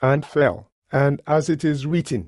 Speaker 1: and fell, and as it is written,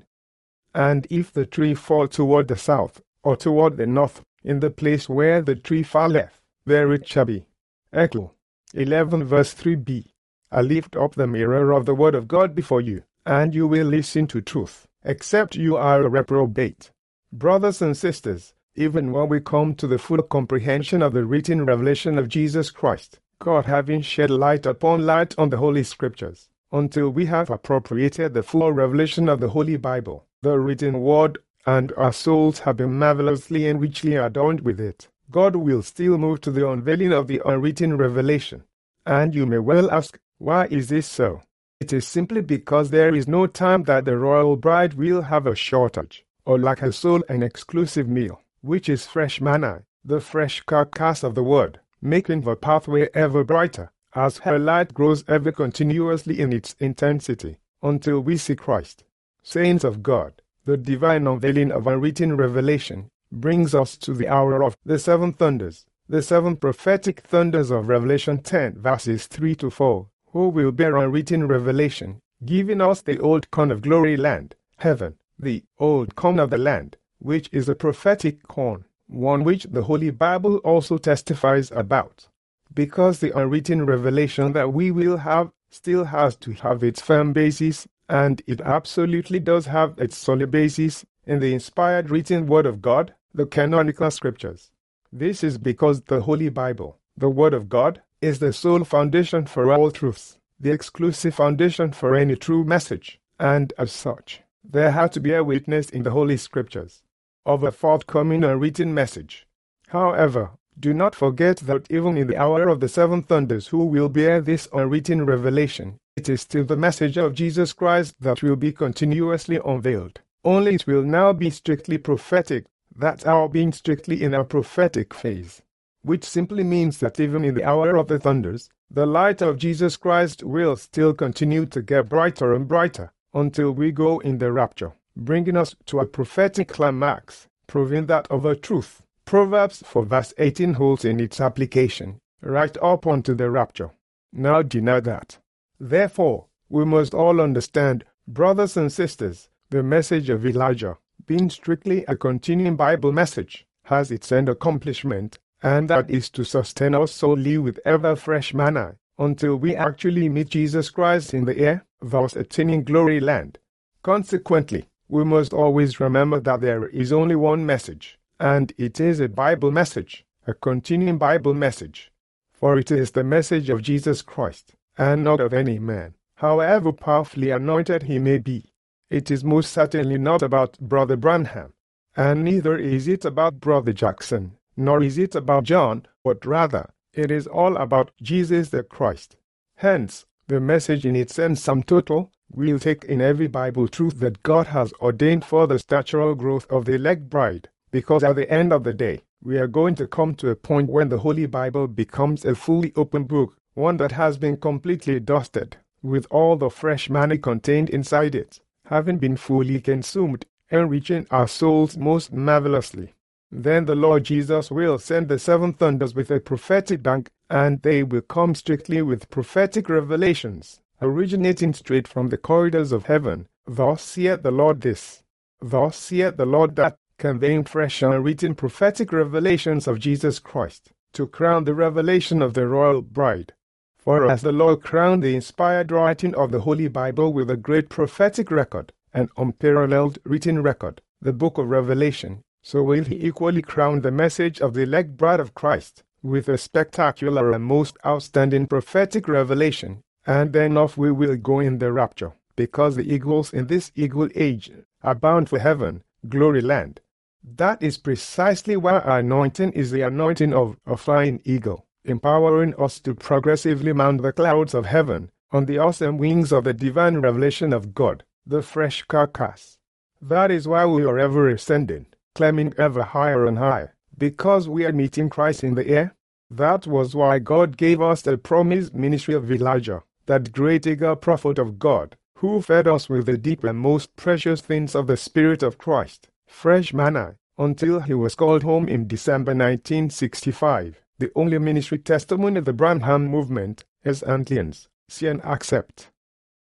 Speaker 1: and if the tree fall toward the south, or toward the north, in the place where the tree falleth, there it shall be. Echo eleven verse three b. I lift up the mirror of the word of God before you, and you will listen to truth, except you are a reprobate. Brothers and sisters, even when we come to the full comprehension of the written revelation of Jesus Christ, God having shed light upon light on the Holy Scriptures, until we have appropriated the full revelation of the Holy Bible, the written word, and our souls have been marvelously and richly adorned with it, God will still move to the unveiling of the unwritten revelation. And you may well ask, why is this so? It is simply because there is no time that the royal bride will have a shortage, or lack her soul an exclusive meal, which is fresh manna, the fresh carcass of the word, making the pathway ever brighter, as her light grows ever continuously in its intensity, until we see Christ. Saints of God, the divine unveiling of unwritten revelation brings us to the hour of the seven thunders, the seven prophetic thunders of Revelation ten verses three to four, who will bear unwritten revelation, giving us the old corn of glory land, heaven, the old corn of the land, which is a prophetic corn, one which the Holy Bible also testifies about. Because the unwritten revelation that we will have still has to have its firm basis, and it absolutely does have its solid basis, in the inspired written Word of God, the canonical Scriptures. This is because the Holy Bible, the Word of God, is the sole foundation for all truths, the exclusive foundation for any true message, and as such, there had to be a witness in the Holy Scriptures of a forthcoming unwritten message. However, do not forget that even in the hour of the seven thunders who will bear this unwritten revelation, it is still the message of Jesus Christ that will be continuously unveiled. Only it will now be strictly prophetic, that's our being strictly in our prophetic phase, which simply means that even in the hour of the thunders, the light of Jesus Christ will still continue to get brighter and brighter, until we go in the rapture, bringing us to a prophetic climax, proving that of a truth. Proverbs four verse eighteen holds in its application, right up unto the rapture. Now deny that. Therefore, we must all understand, brothers and sisters, the message of Elijah, being strictly a continuing Bible message, has its end accomplishment, and that is to sustain us solely with ever fresh manna, until we actually meet Jesus Christ in the air, thus attaining glory land. Consequently, we must always remember that there is only one message, and it is a Bible message, a continuing Bible message. For it is the message of Jesus Christ, and not of any man, however powerfully anointed he may be. It is most certainly not about Brother Branham, and neither is it about Brother Jackson, nor is it about John, but rather, it is all about Jesus the Christ. Hence, the message in its end sum total will take in every Bible truth that God has ordained for the statural growth of the elect bride, because at the end of the day, we are going to come to a point when the Holy Bible becomes a fully open book, one that has been completely dusted, with all the fresh manna contained inside it, having been fully consumed, enriching our souls most marvelously. Then the Lord Jesus will send the seven thunders with a prophetic bang, and they will come strictly with prophetic revelations, originating straight from the corridors of heaven. Thus saith the Lord this. Thus saith the Lord that, conveying fresh unwritten prophetic revelations of Jesus Christ, to crown the revelation of the royal bride. For as the Lord crowned the inspired writing of the Holy Bible with a great prophetic record, an unparalleled written record, the book of Revelation, so will he equally crown the message of the elect bride of Christ with a spectacular and most outstanding prophetic revelation, and then off we will go in the rapture, because the eagles in this eagle age are bound for heaven, glory land. That is precisely why our anointing is the anointing of a flying eagle, empowering us to progressively mount the clouds of heaven on the awesome wings of the divine revelation of God, the fresh carcass. That is why we are ever ascending, climbing ever higher and higher, because we are meeting Christ in the air. That was why God gave us the promised ministry of Elijah, that great eager prophet of God, who fed us with the deep and most precious things of the Spirit of Christ, fresh manna, until he was called home in December nineteen sixty-five. The only ministry testimony of the Branham movement is Antlians. See and accept.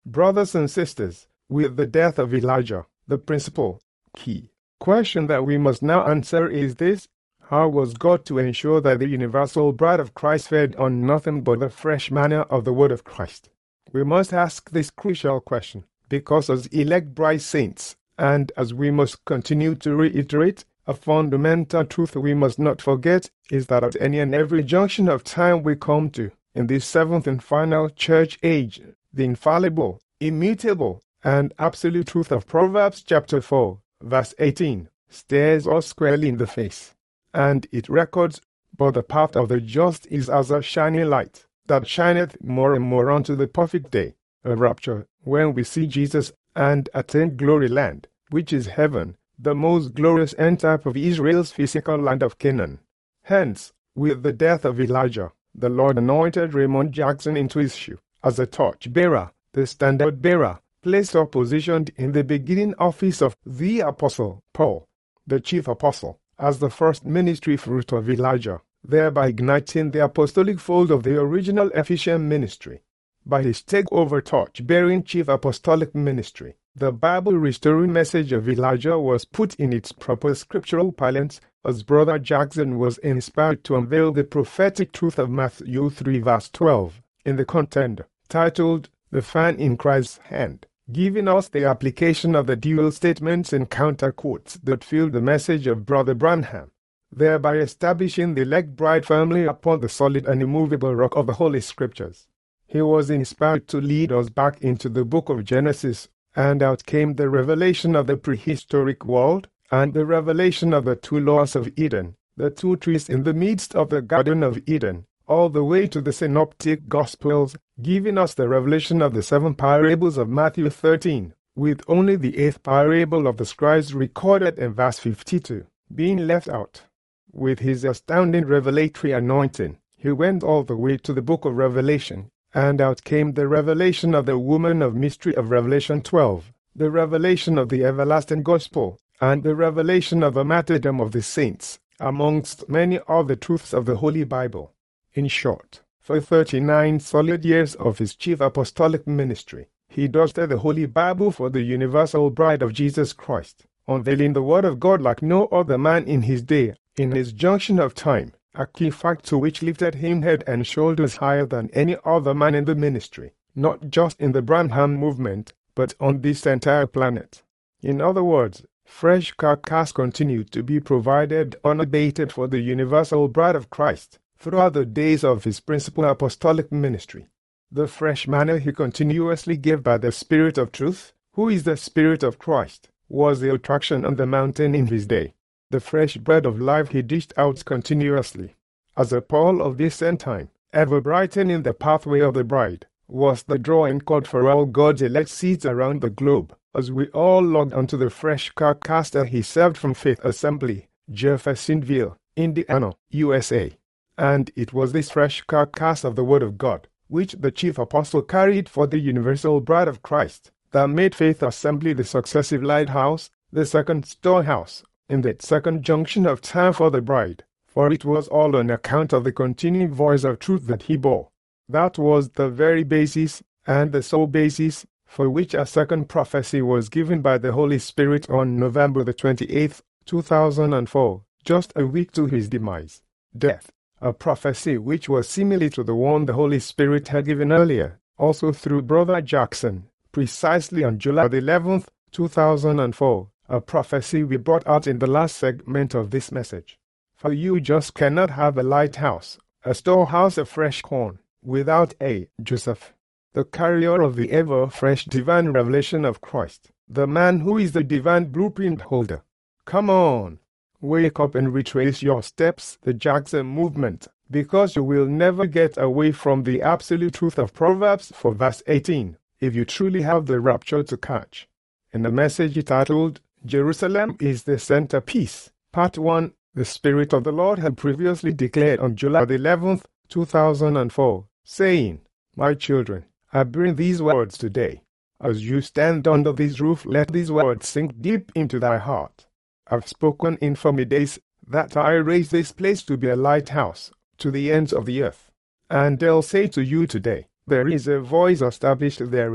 Speaker 1: Brothers and sisters, with the death of Elijah, the principal, key question that we must now answer is this: how was God to ensure that the universal bride of Christ fed on nothing but the fresh manna of the word of Christ? We must ask this crucial question, because as elect bride saints, and as we must continue to reiterate, a fundamental truth we must not forget is that at any and every junction of time we come to, in this seventh and final church age, the infallible, immutable, and absolute truth of Proverbs chapter four, verse eighteen, stares us squarely in the face. And it records, "But the path of the just is as a shining light, that shineth more and more unto the perfect day," a rapture, when we see Jesus, and attain glory land, which is heaven, the most glorious end type of Israel's physical land of Canaan. Hence, with the death of Elijah, the Lord anointed Raymond Jackson into his shoe, as a torch-bearer, the standard-bearer, placed or positioned in the beginning office of the Apostle Paul, the chief apostle, as the first ministry fruit of Elijah, thereby igniting the apostolic fold of the original Ephesian ministry. By his takeover torch-bearing chief apostolic ministry, the Bible-restoring message of Elijah was put in its proper scriptural parlance, as Brother Jackson was inspired to unveil the prophetic truth of Matthew three verse twelve, in the content titled, "The Fan in Christ's Hand," giving us the application of the dual statements and counter-quotes that fill the message of Brother Branham, thereby establishing the elect bride firmly upon the solid and immovable rock of the Holy Scriptures. He was inspired to lead us back into the book of Genesis, and out came the revelation of the prehistoric world, and the revelation of the two laws of Eden, the two trees in the midst of the Garden of Eden, all the way to the Synoptic Gospels, giving us the revelation of the seven parables of Matthew thirteen, with only the eighth parable of the scribes recorded in verse fifty-two, being left out. With his astounding revelatory anointing, he went all the way to the book of Revelation, and out came the revelation of the woman of mystery of Revelation twelve, the revelation of the everlasting gospel, and the revelation of the martyrdom of the saints, amongst many other truths of the Holy Bible. In short, for thirty-nine solid years of his chief apostolic ministry, he dusted the Holy Bible for the universal bride of Jesus Christ, unveiling the Word of God like no other man in his day, in his junction of time, a key fact to which lifted him head and shoulders higher than any other man in the ministry, not just in the Branham movement, but on this entire planet. In other words, fresh carcass continued to be provided unabated for the universal bride of Christ throughout the days of his principal apostolic ministry. The fresh manna he continuously gave by the Spirit of truth, who is the Spirit of Christ, was the attraction on the mountain in his day. The fresh bread of life he dished out continuously, as a pearl of this end time, ever brightening the pathway of the bride, was the drawing cord for all God's elect seeds around the globe, as we all logged onto the fresh carcass that he served from Faith Assembly, Jeffersonville, Indiana, U S A. And it was this fresh carcass of the Word of God, which the chief apostle carried for the universal bride of Christ, that made Faith Assembly the successive lighthouse, the second storehouse, in that second junction of time for the bride, for it was all on account of the continuing voice of truth that he bore. That was the very basis, and the sole basis, for which a second prophecy was given by the Holy Spirit on November the twenty-eighth, two thousand four, just a week to his demise, death, a prophecy which was similar to the one the Holy Spirit had given earlier, also through Brother Jackson, precisely on July the eleventh, two thousand four, a prophecy we brought out in the last segment of this message. For you just cannot have a lighthouse, a storehouse of fresh corn, without a Joseph, the carrier of the ever-fresh divine revelation of Christ, the man who is the divine blueprint holder. Come on, wake up and retrace your steps, the Jackson movement, because you will never get away from the absolute truth of Proverbs four verse eighteen, if you truly have the rapture to catch. In the message titled, Jerusalem is the Centerpiece, Part one, the Spirit of the Lord had previously declared on July the eleventh, two thousand four, saying, My children, I bring these words today. As you stand under this roof, let these words sink deep into thy heart. I've spoken in former days that I raise this place to be a lighthouse to the ends of the earth. And they'll say to you today, there is a voice established therein,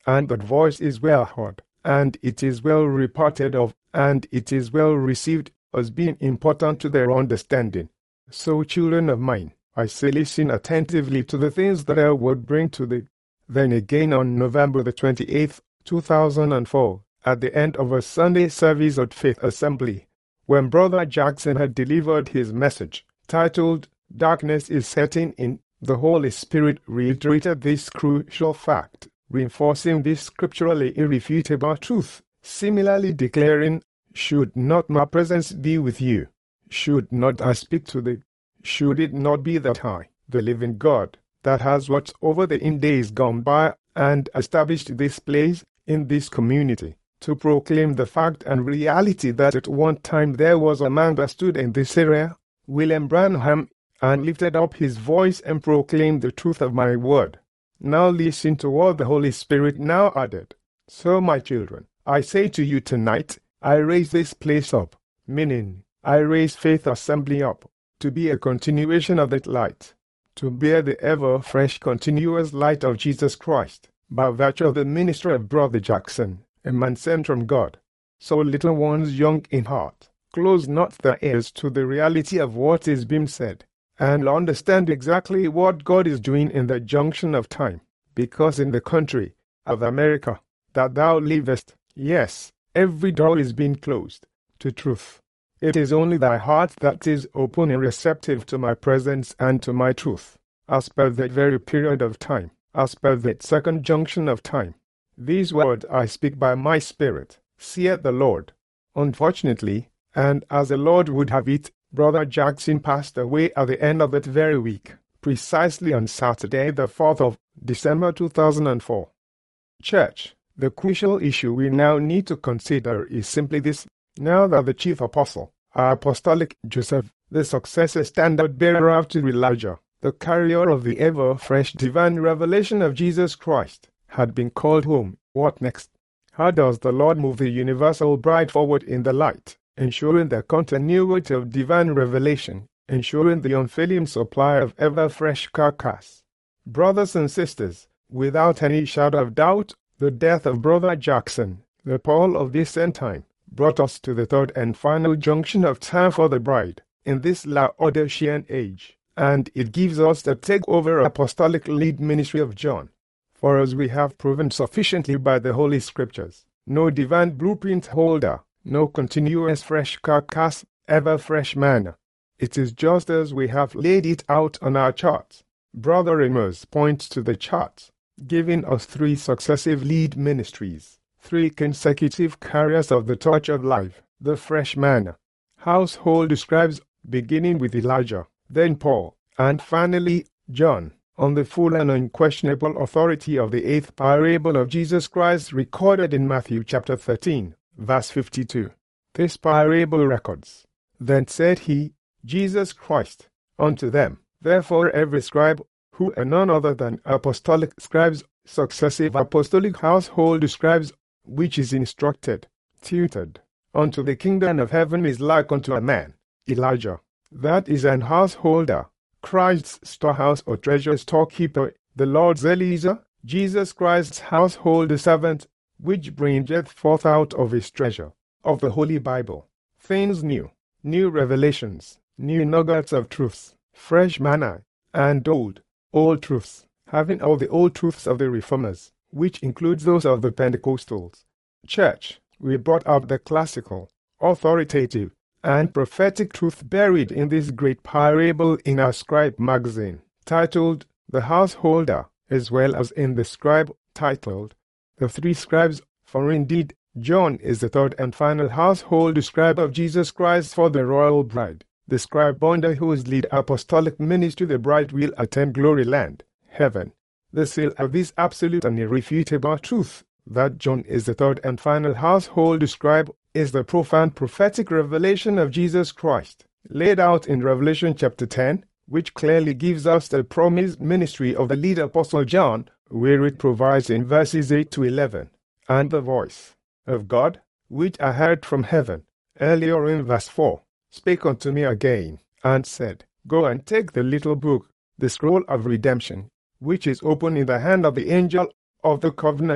Speaker 1: and that voice is well heard, and it is well reported of, and it is well received, as being important to their understanding. So, children of mine, I say listen attentively to the things that I would bring to thee. Then again on November the twenty-eighth, two thousand four, at the end of a Sunday service at Faith Assembly, when Brother Jackson had delivered his message, titled, Darkness is Setting In, the Holy Spirit reiterated this crucial fact, reinforcing this scripturally irrefutable truth, similarly declaring, Should not my presence be with you? Should not I speak to thee? Should it not be that I, the living God, that has watched over thee in days gone by, and established this place, in this community, to proclaim the fact and reality that at one time there was a man that stood in this area, William Branham, and lifted up his voice and proclaimed the truth of my word. Now listen to what the Holy Spirit now added. So, my children, I say to you tonight, I raise this place up, meaning, I raise Faith Assembly up, to be a continuation of that light, to bear the ever-fresh continuous light of Jesus Christ, by virtue of the ministry of Brother Jackson, a man sent from God. So little ones young in heart, close not their ears to the reality of what is being said, and understand exactly what God is doing in the junction of time, because in the country of America that thou livest, yes, every door is being closed to truth. It is only thy heart that is open and receptive to my presence and to my truth, as per that very period of time, as per that second junction of time. These words I speak by my Spirit, saith the Lord. Unfortunately, and as the Lord would have it, Brother Jackson passed away at the end of that very week, precisely on Saturday, the fourth of December two thousand four. Church, the crucial issue we now need to consider is simply this. Now that the chief apostle, our apostolic Joseph, the successor standard-bearer after Elijah, the carrier of the ever-fresh divine revelation of Jesus Christ, had been called home, what next? How does the Lord move the universal bride forward in the light, ensuring the continuity of divine revelation, ensuring the unfailing supply of ever-fresh carcass? Brothers and sisters, without any shadow of doubt, the death of Brother Jackson, the Paul of this end time, brought us to the third and final junction of time for the bride, in this Laodicean age, and it gives us the takeover apostolic lead ministry of John. For as we have proven sufficiently by the Holy Scriptures, no divine blueprint holder, no continuous fresh carcass, ever fresh manna. It is just as we have laid it out on our charts. Brother Amos points to the charts, giving us three successive lead ministries, three consecutive carriers of the torch of life, the fresh manna. Household describes, beginning with Elijah, then Paul, and finally John, on the full and unquestionable authority of the eighth parable of Jesus Christ recorded in Matthew chapter thirteen, verse fifty-two. This parable records, Then said he, Jesus Christ, unto them, Therefore every scribe, who are none other than apostolic scribes, successive apostolic household scribes, which is instructed, tutored, unto the kingdom of heaven is like unto a man, Elijah, that is an householder, Christ's storehouse or treasure storekeeper, the Lord's Eliezer, Jesus Christ's household servant, which bringeth forth out of his treasure, of the Holy Bible, things new, new revelations, new nuggets of truths, fresh manna, and old, old truths, having all the old truths of the Reformers, which includes those of the Pentecostals. Church, we brought out the classical, authoritative, and prophetic truth buried in this great parable in our Scribe magazine, titled The Householder, as well as in the Scribe titled The Three Scribes, for indeed John is the third and final household scribe of Jesus Christ for the royal bride, the scribe under whose lead apostolic ministry the bride will attend glory land, heaven. The seal of this absolute and irrefutable truth, that John is the third and final household scribe, is the profound prophetic revelation of Jesus Christ, laid out in Revelation chapter ten, which clearly gives us the promised ministry of the lead apostle John, where it provides in verses eight to eleven, and the voice of God, which I heard from heaven, earlier in verse four, spake unto me again, and said, Go and take the little book, the scroll of redemption, which is open in the hand of the angel of the covenant,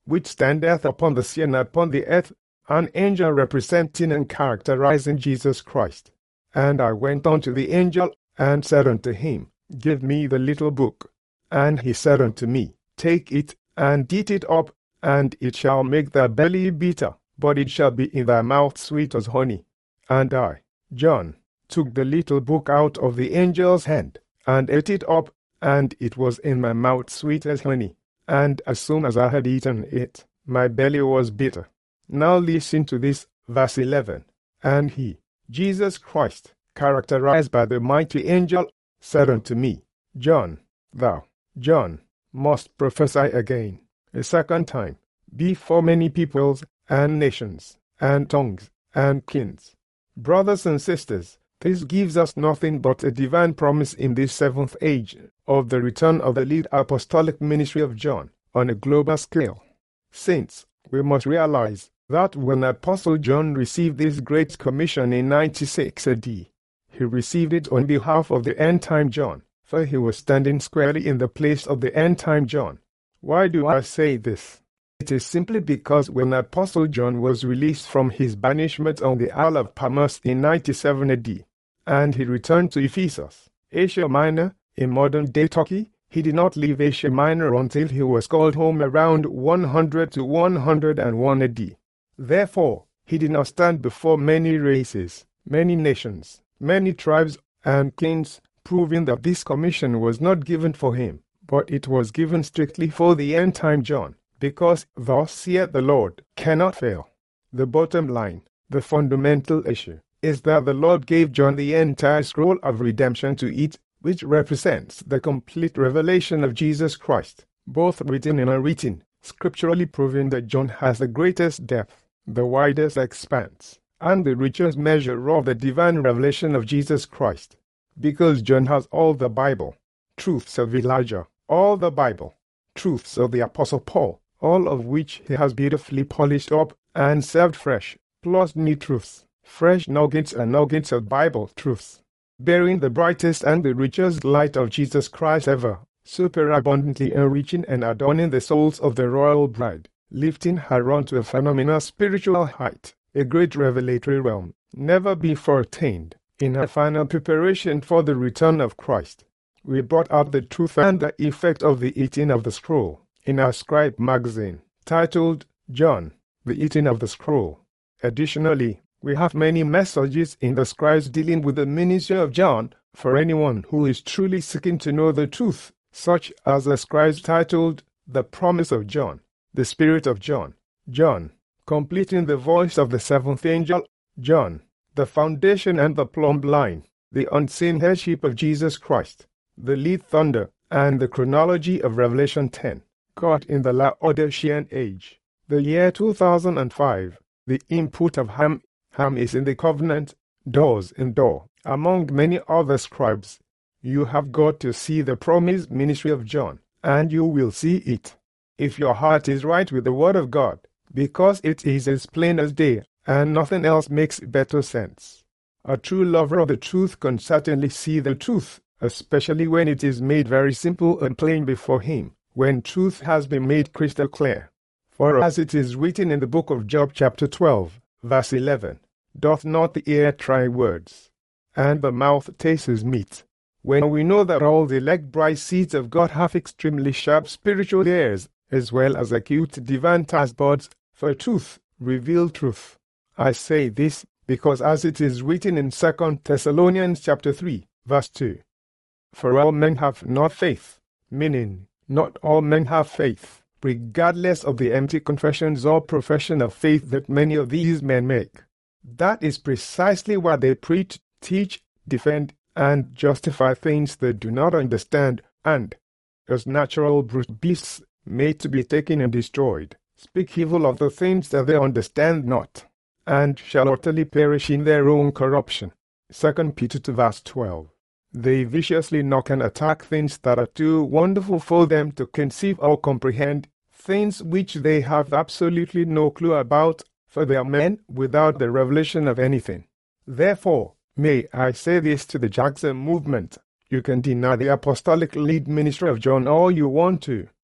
Speaker 1: which standeth upon the sea and upon the earth, an angel representing and characterizing Jesus Christ. And I went unto the angel, and said unto him, Give me the little book. And he said unto me, Take it, and eat it up, and it shall make thy belly bitter, but it shall be in thy mouth sweet as honey. And I, John, took the little book out of the angel's hand, and ate it up, and it was in my mouth sweet as honey. And as soon as I had eaten it, my belly was bitter. Now listen to this, verse eleven. And he, Jesus Christ, characterized by the mighty angel, said unto me, John, thou, John, must prophesy again, a second time, before many peoples, and nations, and tongues, and kings. Brothers and sisters, this gives us nothing but a divine promise in this seventh age of the return of the lead apostolic ministry of John on a global scale. Saints, we must realize that when Apostle John received this great commission in ninety-six A D, he received it on behalf of the end-time John, for he was standing squarely in the place of the end-time John. Why do I say this? It is simply because when Apostle John was released from his banishment on the Isle of Patmos in ninety-seven A D, and he returned to Ephesus, Asia Minor, in modern-day Turkey, he did not leave Asia Minor until he was called home around one hundred to one hundred one A D. Therefore, he did not stand before many races, many nations, many tribes, and kings, proving that this commission was not given for him, but it was given strictly for the end-time John, because thus saith the Lord cannot fail. The bottom line, the fundamental issue, is that the Lord gave John the entire scroll of redemption to eat, which represents the complete revelation of Jesus Christ, both written and unwritten, scripturally proving that John has the greatest depth, the widest expanse, and the richest measure of the divine revelation of Jesus Christ. Because John has all the Bible, truths of Elijah, all the Bible, truths of the Apostle Paul, all of which he has beautifully polished up and served fresh, plus new truths, fresh nuggets and nuggets of Bible truths, bearing the brightest and the richest light of Jesus Christ ever, superabundantly enriching and adorning the souls of the royal bride, lifting her on to a phenomenal spiritual height, a great revelatory realm, never before attained, in her final preparation for the return of Christ. We brought out the truth and the effect of the eating of the scroll in our Scribe magazine, titled John, the Eating of the Scroll. Additionally, we have many messages in the Scribes dealing with the ministry of John for anyone who is truly seeking to know the truth, such as the Scribes titled The Promise of John, The Spirit of John, John, Completing the Voice of the Seventh Angel, John, The Foundation and the Plumb Line, The Unseen Headship of Jesus Christ, The Lead Thunder, and the Chronology of Revelation ten, God in the Laodicean Age. The year two thousand five, the input of Ham, Ham is in the covenant, doors in door, among many other scribes. You have got to see the promised ministry of John, and you will see it, if your heart is right with the Word of God, because it is as plain as day, and nothing else makes better sense. A true lover of the truth can certainly see the truth, especially when it is made very simple and plain before him, when truth has been made crystal clear. For as it is written in the book of Job chapter twelve, verse eleven, doth not the ear try words, and the mouth tastes meat? When we know that all the elect bright seeds of God have extremely sharp spiritual ears, as well as acute divine taste buds, for truth, revealed truth. I say this, because as it is written in Second Thessalonians chapter three, verse two, for all men have not faith, meaning, not all men have faith, regardless of the empty confessions or profession of faith that many of these men make. That is precisely why they preach, teach, defend, and justify things they do not understand, and, as natural brute beasts, made to be taken and destroyed, speak evil of the things that they understand not, and shall utterly perish in their own corruption. Second Peter two verse twelve. They viciously knock and attack things that are too wonderful for them to conceive or comprehend, things which they have absolutely no clue about, for they are men without the revelation of anything. Therefore, may I say this to the Jackson movement, you can deny the apostolic lead ministry of John all you want to,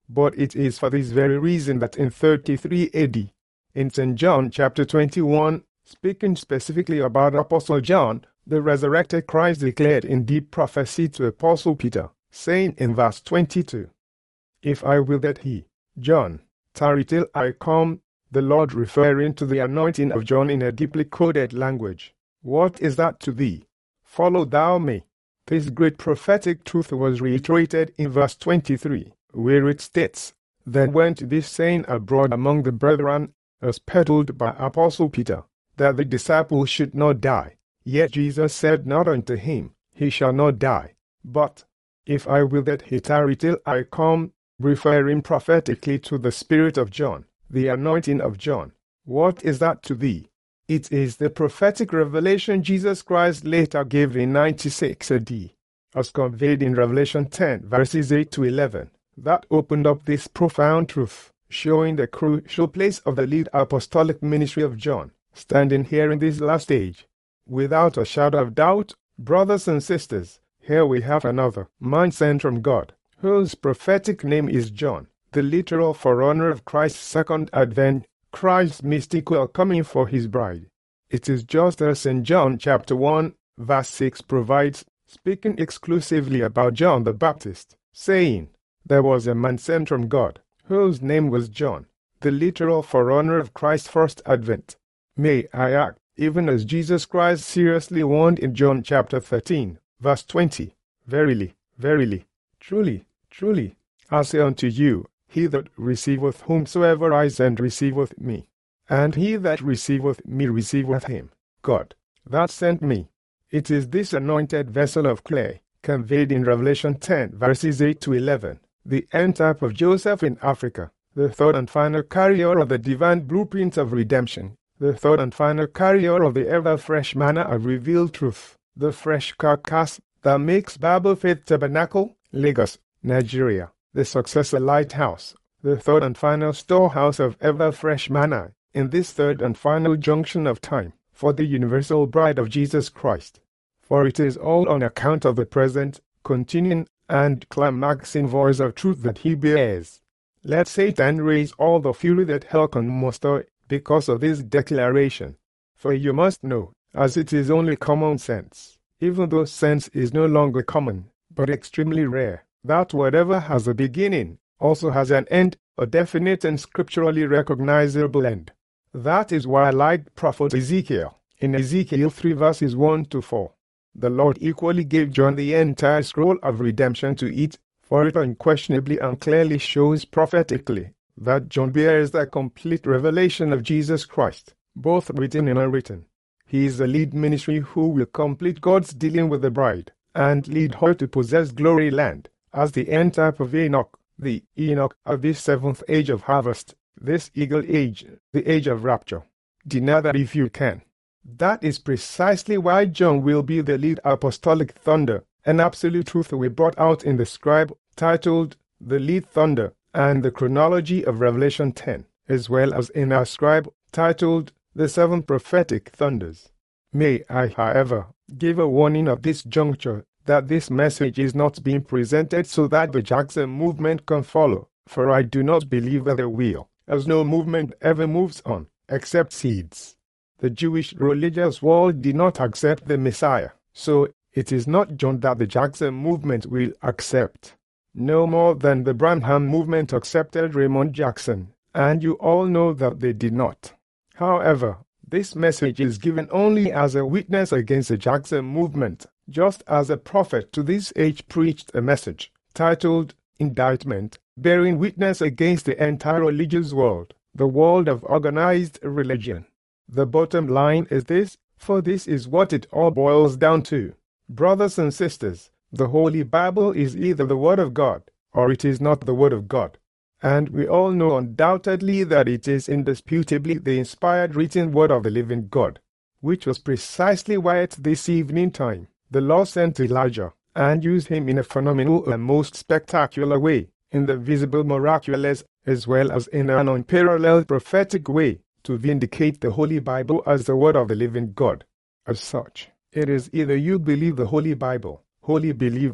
Speaker 1: But it is for this very reason that in thirty-three A D, in Saint John chapter twenty-one, speaking specifically about Apostle John, the resurrected Christ declared in deep prophecy to Apostle Peter, saying in verse twenty-two, "If I will that he, John, tarry till I come," the Lord referring to the anointing of John in a deeply coded language. "What is that to thee? Follow thou me." This great prophetic truth was reiterated in verse twenty-three, where it states, "Then went this saying abroad among the brethren, as peddled by Apostle Peter, that the disciple should not die. Yet Jesus said not unto him, He shall not die, but, if I will that he tarry till I come," referring prophetically to the Spirit of John, the anointing of John. What is that to thee? It is the prophetic revelation Jesus Christ later gave in ninety-six A D, as conveyed in Revelation ten, verses eight to eleven, that opened up this profound truth, showing the crucial place of the lead apostolic ministry of John, standing here in this last age. Without a shadow of doubt, brothers and sisters, here we have another man sent from God, whose prophetic name is John, the literal forerunner of Christ's second advent, Christ's mystical coming for his bride. It is just as Saint John chapter one, verse six provides, speaking exclusively about John the Baptist, saying, "There was a man sent from God, whose name was John, the literal forerunner of Christ's first advent." May I act, even as Jesus Christ seriously warned in John chapter thirteen, verse twenty, "Verily, verily, truly, truly, I say unto you, he that receiveth whomsoever I send receiveth me, and he that receiveth me receiveth him, God, that sent me." It is this anointed vessel of clay, conveyed in Revelation ten, verses eight to eleven, the end type of Joseph in Africa, the third and final carrier of the divine blueprint of redemption, the third and final carrier of the ever-fresh manna of revealed truth, the fresh carcass that makes Bible Faith Tabernacle, Lagos, Nigeria, the successor lighthouse, the third and final storehouse of ever-fresh manna, in this third and final junction of time, for the universal bride of Jesus Christ. For it is all on account of the present, continuing, and climaxing voice of truth that he bears. Let Satan raise all the fury that hell can muster because of this declaration. For you must know, as it is only common sense, even though sense is no longer common, but extremely rare, that whatever has a beginning also has an end, a definite and scripturally recognizable end. That is why, like prophet Ezekiel, in Ezekiel three verses one to four, the Lord equally gave John the entire scroll of redemption to eat, for it unquestionably and clearly shows prophetically that John bears the complete revelation of Jesus Christ, both written and unwritten. He is the lead ministry who will complete God's dealing with the bride, and lead her to possess glory land, as the end type of Enoch, the Enoch of this seventh age of harvest, this eagle age, the age of rapture. Deny that if you can. That is precisely why John will be the lead apostolic thunder, an absolute truth we brought out in the scribe titled The Lead Thunder and the Chronology of Revelation ten, as well as in our scribe titled The Seven Prophetic Thunders. May I, however, give a warning at this juncture that this message is not being presented so that the Jackson movement can follow, for I do not believe that they will, as no movement ever moves on, except seeds. The Jewish religious world did not accept the Messiah, so it is not John that the Jackson movement will accept. No more than the Branham movement accepted Raymond Jackson, and you all know that they did not. However, this message is given only as a witness against the Jackson movement, just as a prophet to this age preached a message, titled Indictment, bearing witness against the entire religious world, the world of organized religion. The bottom line is this, for this is what it all boils down to. Brothers and sisters, the Holy Bible is either the Word of God, or it is not the Word of God. And we all know undoubtedly that it is indisputably the inspired written Word of the living God, which was precisely why at this evening time, the Lord sent Elijah, and used him in a phenomenal and most spectacular way, in the visible miraculous, as well as in an unparalleled prophetic way, to vindicate the Holy Bible as the Word of the living God. As such, it is either you believe the Holy Bible, wholly believe it,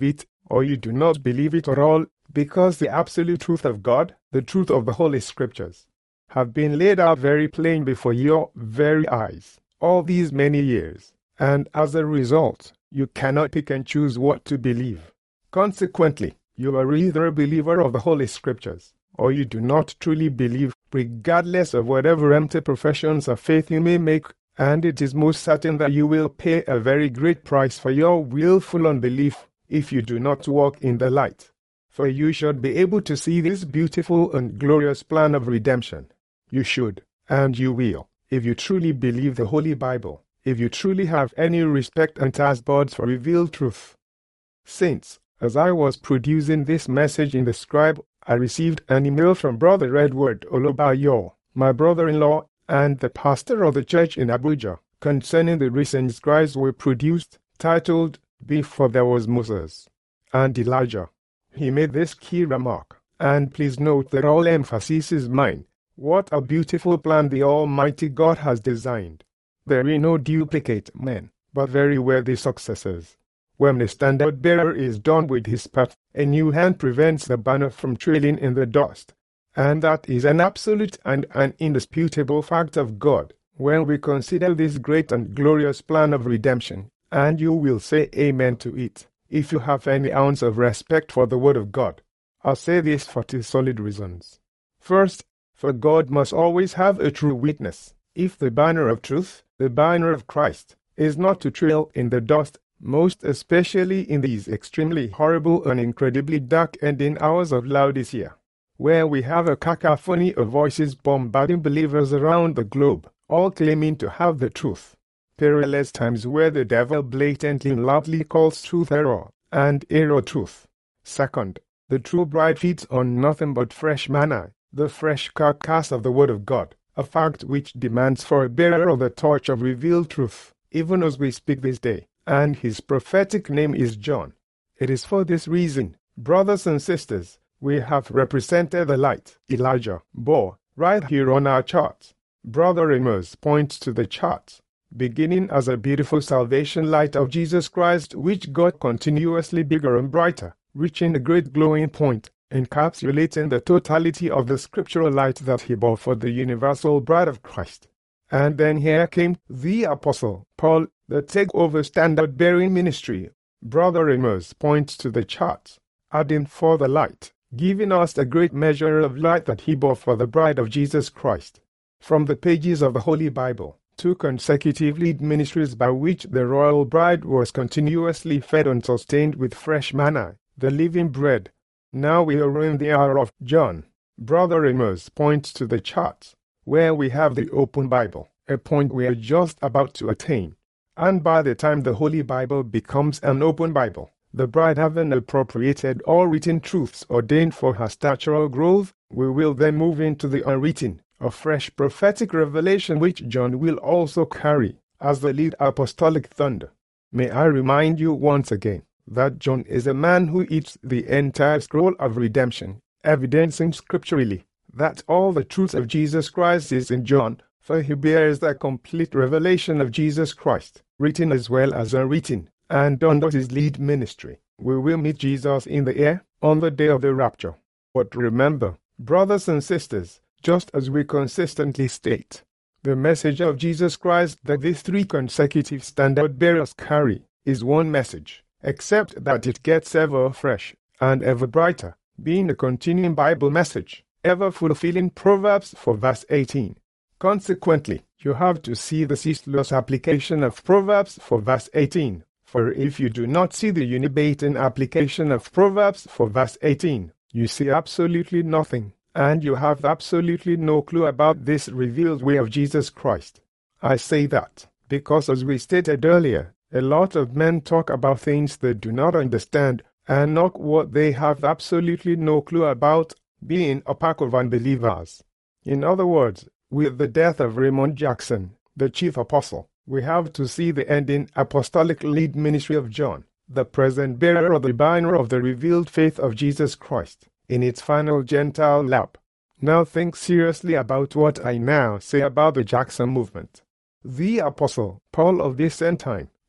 Speaker 1: or you do not believe it at all, because the absolute truth of God, the truth of the Holy Scriptures, have been laid out very plain before your very eyes all these many years, and as a result, you cannot pick and choose what to believe. Consequently, you are either a believer of the Holy Scriptures, or you do not truly believe, regardless of whatever empty professions of faith you may make, and it is most certain that you will pay a very great price for your willful unbelief if you do not walk in the light. For you should be able to see this beautiful and glorious plan of redemption. You should, and you will, if you truly believe the Holy Bible, if you truly have any respect and taste buds for revealed truth. Saints, as I was producing this message in the Scribe, I received an email from Brother Edward Olobayo, my brother-in-law, and the pastor of the church in Abuja, concerning the recent scribes we produced, titled, Before There Was Moses and Elijah. He made this key remark, and please note that all emphasis is mine. What a beautiful plan the Almighty God has designed. There are no duplicate men, but very worthy successors. When the standard bearer is done with his part, a new hand prevents the banner from trailing in the dust. And that is an absolute and an indisputable fact of God, when we consider this great and glorious plan of redemption, and you will say amen to it, if you have any ounce of respect for the Word of God. I'll say this for two solid reasons. First, for God must always have a true witness. If the banner of truth, the banner of Christ, is not to trail in the dust, most especially in these extremely horrible and incredibly dark ending hours of Laodicea, where we have a cacophony of voices bombarding believers around the globe, all claiming to have the truth. Perilous times where the devil blatantly and loudly calls truth error, and error truth. Second, the true bride feeds on nothing but fresh manna, the fresh carcass of the Word of God, a fact which demands for a bearer of the torch of revealed truth, even as we speak this day, and his prophetic name is John. It is for this reason, brothers and sisters, we have represented the light Elijah bore right here on our charts. Brother Amos points to the charts, beginning as a beautiful salvation light of Jesus Christ, which got continuously bigger and brighter, reaching a great glowing point, encapsulating the totality of the scriptural light that he bore for the universal bride of Christ. And then here came the Apostle Paul, the takeover standard-bearing ministry. Brother Amos points to the charts, adding for the light, giving us a great measure of light that he bore for the bride of Jesus Christ. From the pages of the Holy Bible, two consecutive lead ministries by which the royal bride was continuously fed and sustained with fresh manna, the living bread. Now we are in the hour of John. Brother Amos points to the charts, where we have the open Bible, a point we are just about to attain. And by the time the Holy Bible becomes an open Bible, the bride having appropriated all written truths ordained for her statural growth, we will then move into the unwritten, a fresh prophetic revelation which John will also carry as the lead apostolic thunder. May I remind you once again that John is a man who eats the entire scroll of redemption, evidencing scripturally that all the truth of Jesus Christ is in John, for he bears the complete revelation of Jesus Christ, written as well as unwritten, and under his lead ministry, we will meet Jesus in the air on the day of the rapture. But remember, brothers and sisters, just as we consistently state, the message of Jesus Christ that these three consecutive standard bearers carry is one message, except that it gets ever fresh and ever brighter, being a continuing Bible message, ever fulfilling Proverbs four verse eighteen. Consequently, you have to see the ceaseless application of Proverbs four verse eighteen, for if you do not see the unibating application of Proverbs four verse eighteen, you see absolutely nothing, and you have absolutely no clue about this revealed way of Jesus Christ. I say that because, as we stated earlier, a lot of men talk about things they do not understand and not what they have absolutely no clue about, being a pack of unbelievers. In other words, with the death of Raymond Jackson, the chief apostle, we have to see the ending apostolic lead ministry of John, the present bearer of the banner of the revealed faith of Jesus Christ, in its final Gentile lap. Now think seriously about what I now say about the Jackson movement. The apostle Paul of this end time,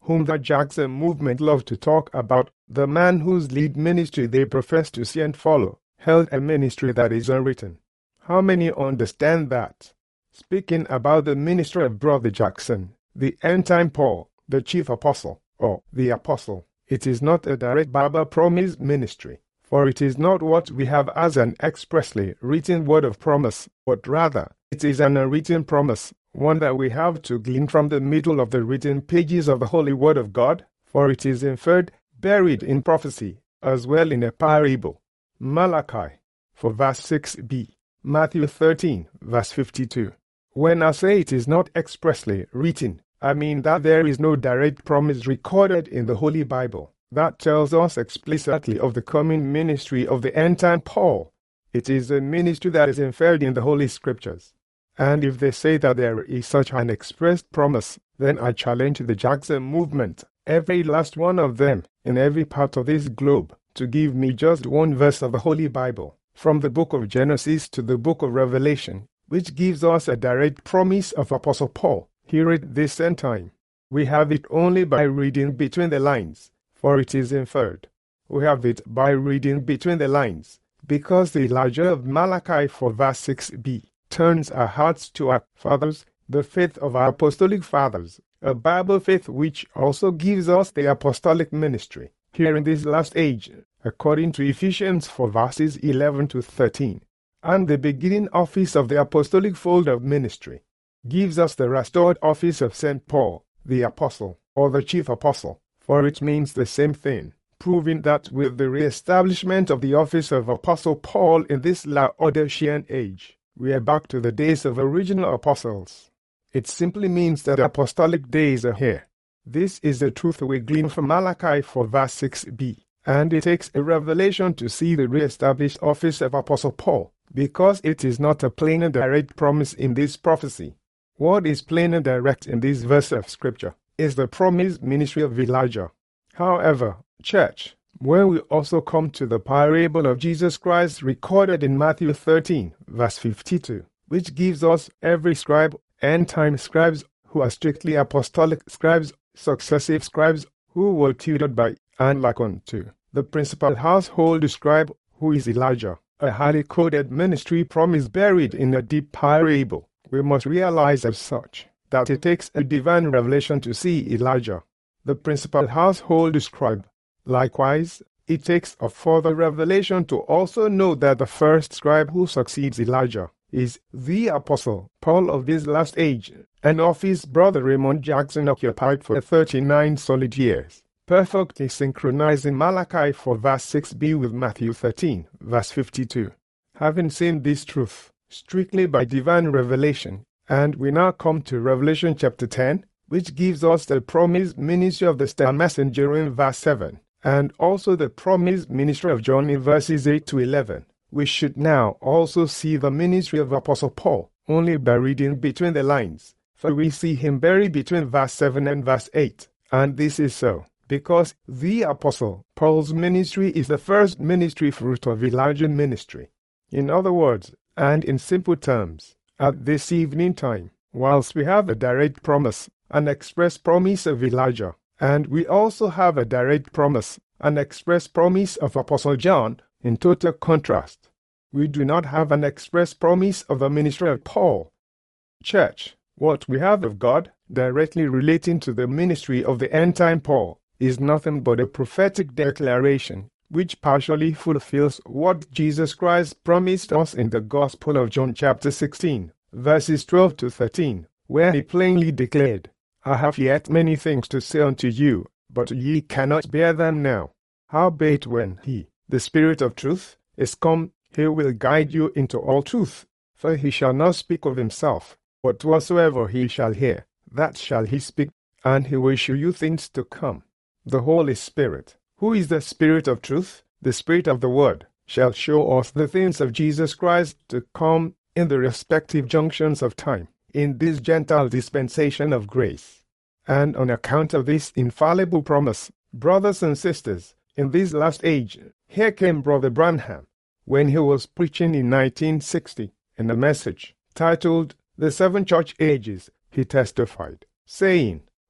Speaker 1: whom the Jackson movement loved to talk about, the man whose lead ministry they profess to see and follow, held a ministry that is unwritten. How many understand that? Speaking about the ministry of Brother Jackson, the end-time Paul, the chief apostle, or the apostle, it is not a direct Bible promise ministry, for it is not what we have as an expressly written word of promise, but rather, it is an unwritten promise, one that we have to glean from the middle of the written pages of the Holy Word of God, for it is inferred, buried in prophecy, as well in a parable. Malachi, for verse six b, Matthew thirteen, verse fifty-two. When I say it is not expressly written, I mean that there is no direct promise recorded in the Holy Bible that tells us explicitly of the coming ministry of the end-time Paul. It is a ministry that is inferred in the Holy Scriptures. And if they say that there is such an expressed promise, then I challenge the Jackson movement, every last one of them, in every part of this globe, to give me just one verse of the Holy Bible, from the book of Genesis to the book of Revelation, which gives us a direct promise of Apostle Paul here at this end time. We have it only by reading between the lines, for it is inferred. We have it by reading between the lines, because the Elijah of Malachi for verse six b turns our hearts to our fathers, the faith of our apostolic fathers, a Bible faith which also gives us the apostolic ministry here in this last age, according to Ephesians four verses eleven to thirteen. And the beginning office of the apostolic fold of ministry gives us the restored office of Saint Paul, the apostle, or the chief apostle, for it means the same thing, proving that with the re-establishment of the office of Apostle Paul in this Laodicean age, we are back to the days of original apostles. It simply means that apostolic days are here. This is the truth we glean from Malachi four verse six b, and it takes a revelation to see the re-established office of Apostle Paul, because it is not a plain and direct promise in this prophecy. What is plain and direct in this verse of Scripture is the promised ministry of Elijah. However, church, when we also come to the parable of Jesus Christ recorded in Matthew thirteen, verse fifty-two, which gives us every scribe, end-time scribes who are strictly apostolic scribes, successive scribes who were tutored by and like unto the principal household scribe who is Elijah, a highly coded ministry promise buried in a deep parable. We must realize as such that it takes a divine revelation to see Elijah, the principal household scribe. Likewise, it takes a further revelation to also know that the first scribe who succeeds Elijah is the Apostle Paul of this last age, an office Brother Raymond Jackson occupied for thirty-nine solid years, perfectly synchronizing Malachi four verse six b with Matthew thirteen, verse fifty-two. Having seen this truth, strictly by divine revelation, and we now come to Revelation chapter ten, which gives us the promised ministry of the star messenger in verse seven, and also the promised ministry of John in verses eight to eleven. We should now also see the ministry of Apostle Paul, only by reading between the lines, for we see him buried between verse seven and verse eight, and this is so, because the Apostle Paul's ministry is the first ministry fruit of Elijah's ministry. In other words, and in simple terms, at this evening time, whilst we have a direct promise, an express promise of Elijah, and we also have a direct promise, an express promise of Apostle John, in total contrast, we do not have an express promise of the ministry of Paul. Church, what we have of God, directly relating to the ministry of the end-time Paul, is nothing but a prophetic declaration, which partially fulfills what Jesus Christ promised us in the Gospel of John chapter sixteen, verses twelve to thirteen, where he plainly declared, I have yet many things to say unto you, but ye cannot bear them now. Howbeit when he, the Spirit of truth, is come, he will guide you into all truth. For he shall not speak of himself, but whatsoever he shall hear, that shall he speak, and he will show you things to come. The Holy Spirit, who is the Spirit of truth, the Spirit of the Word, shall show us the things of Jesus Christ to come in the respective junctions of time, in this Gentile dispensation of grace. And on account of this infallible promise, brothers and sisters, in this last age, here came Brother Branham, when he was preaching in nineteen sixty, in a message titled The Seven Church Ages, he testified, saying,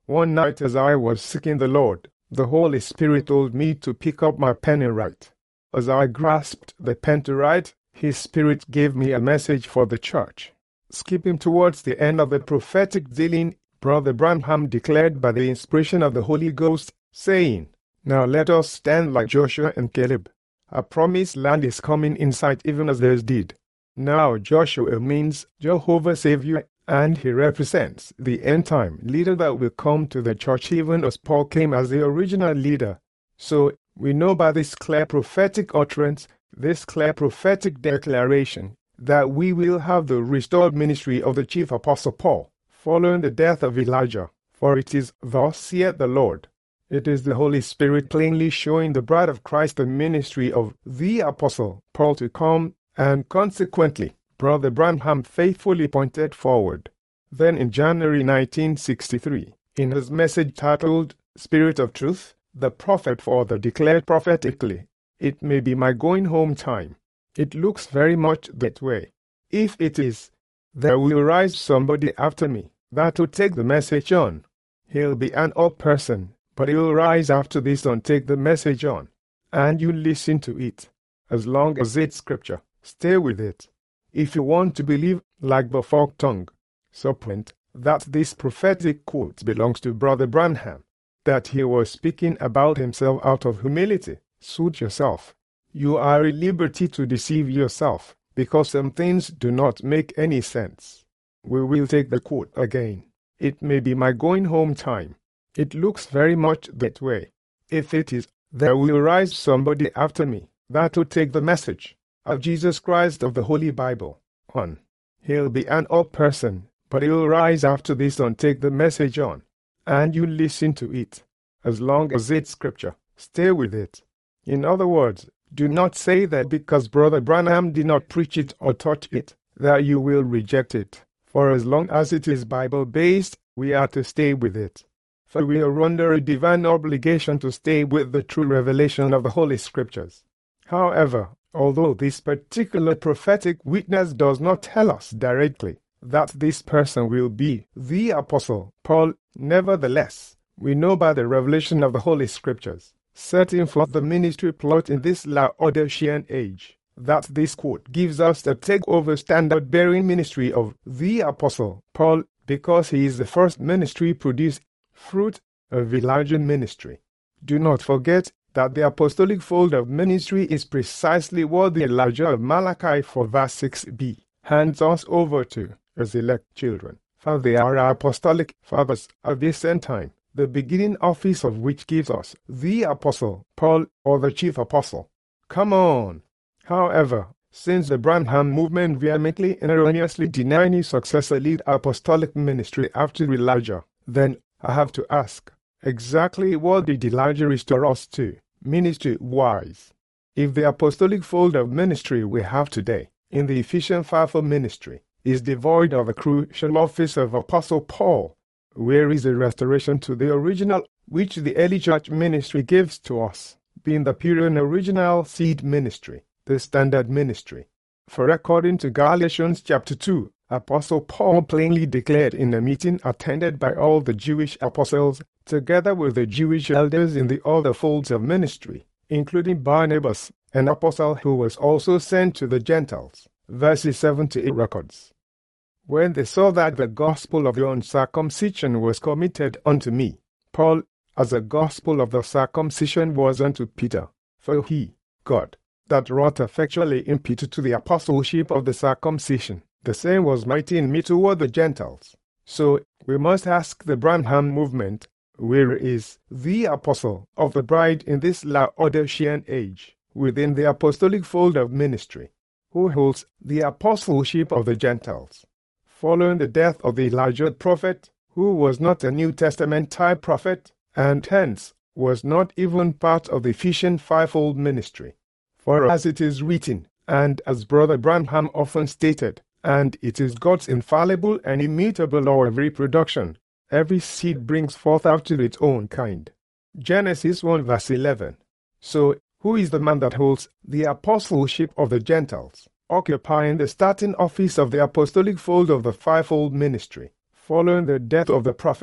Speaker 1: One night as I was seeking the Lord, the Holy Spirit told me to pick up my pen and write. As I grasped the pen to write, His Spirit gave me a message for the church. Skipping towards the end of the prophetic dealing, Brother Branham declared by the inspiration of the Holy Ghost, saying, "Now let us stand like Joshua and Caleb. A promised land is coming in sight even as theirs did." Now Joshua means Jehovah Savior, and he represents the end-time leader that will come to the church even as Paul came as the original leader. So, we know by this clear prophetic utterance, this clear prophetic declaration, that we will have the restored ministry of the chief apostle Paul, following the death of Elijah. For it is, "Thus saith the Lord." It is the Holy Spirit plainly showing the bride of Christ the ministry of the apostle Paul to come, and consequently, Brother Branham faithfully pointed forward. Then in January nineteen sixty-three, in his message titled, "Spirit of Truth, the Prophet Father declared prophetically, 'It may be my going home time.' It looks very much that way. If it is, there will rise somebody after me that will take the message on. He'll be an old person, but he'll rise after this and take the message on. And you listen to it. As long as it's scripture, stay with it. If you want to believe, like the forked tongue serpent, that this prophetic quote belongs to Brother Branham, that he was speaking about himself out of humility, suit yourself. You are at liberty to deceive yourself, because some things do not make any sense. We will take the quote again. It may be my going home time. It looks very much that way. If it is, there will rise somebody after me that will take the message of Jesus Christ of the Holy Bible on. He'll be an old person, but he'll rise after this and take the message on. And you listen to it. As long as it's scripture, stay with it. In other words, do not say that because Brother Branham did not preach it or taught it, that you will reject it. For as long as it is Bible-based, we are to stay with it. For we are under a divine obligation to stay with the true revelation of the Holy Scriptures. However, although this particular prophetic witness does not tell us directly that this person will be the Apostle Paul, nevertheless, we know by the revelation of the Holy Scriptures, setting forth the ministry plot in this Laodicean age, that this quote gives us the takeover standard-bearing ministry of the Apostle Paul, because he is the first ministry produced fruit of Elijah's ministry. Do not forget that the apostolic fold of ministry is precisely what the Elijah of Malachi four verse six b hands us over to as elect children, for they are our apostolic fathers of this end time, the beginning office of which gives us the Apostle Paul, or the chief apostle. Come on! However, since the Branham movement vehemently and erroneously deny any successor lead apostolic ministry after Elijah, then I have to ask, exactly what did Elijah restore us to, ministry-wise? If the apostolic fold of ministry we have today, in the Ephesian fivefold ministry, is devoid of the crucial office of Apostle Paul, where is the restoration to the original which the early church ministry gives to us, being the pure and original seed ministry, the standard ministry? For according to Galatians chapter two, Apostle Paul plainly declared in a meeting attended by all the Jewish apostles, together with the Jewish elders in the other folds of ministry, including Barnabas, an apostle who was also sent to the Gentiles, verses seven to eight records. When they saw that the gospel of the uncircumcision was committed unto me, Paul, as the gospel of the circumcision was unto Peter, for he, God, that wrought effectually in Peter to the apostleship of the circumcision, the same was mighty in me toward the Gentiles. So, we must ask the Branham movement, where is the apostle of the bride in this Laodicean age, within the apostolic fold of ministry, who holds the apostleship of the Gentiles? Following the death of the Elijah prophet, who was not a New Testament type prophet, and hence was not even part of the Ephesian fivefold ministry. For as it is written, and as Brother Branham often stated, and it is God's infallible and immutable law of reproduction, every seed brings forth after its own kind. Genesis one verse eleven. So, who is the man that holds the apostleship of the Gentiles, occupying the starting office of the apostolic fold of the fivefold ministry, following the death of the prophet,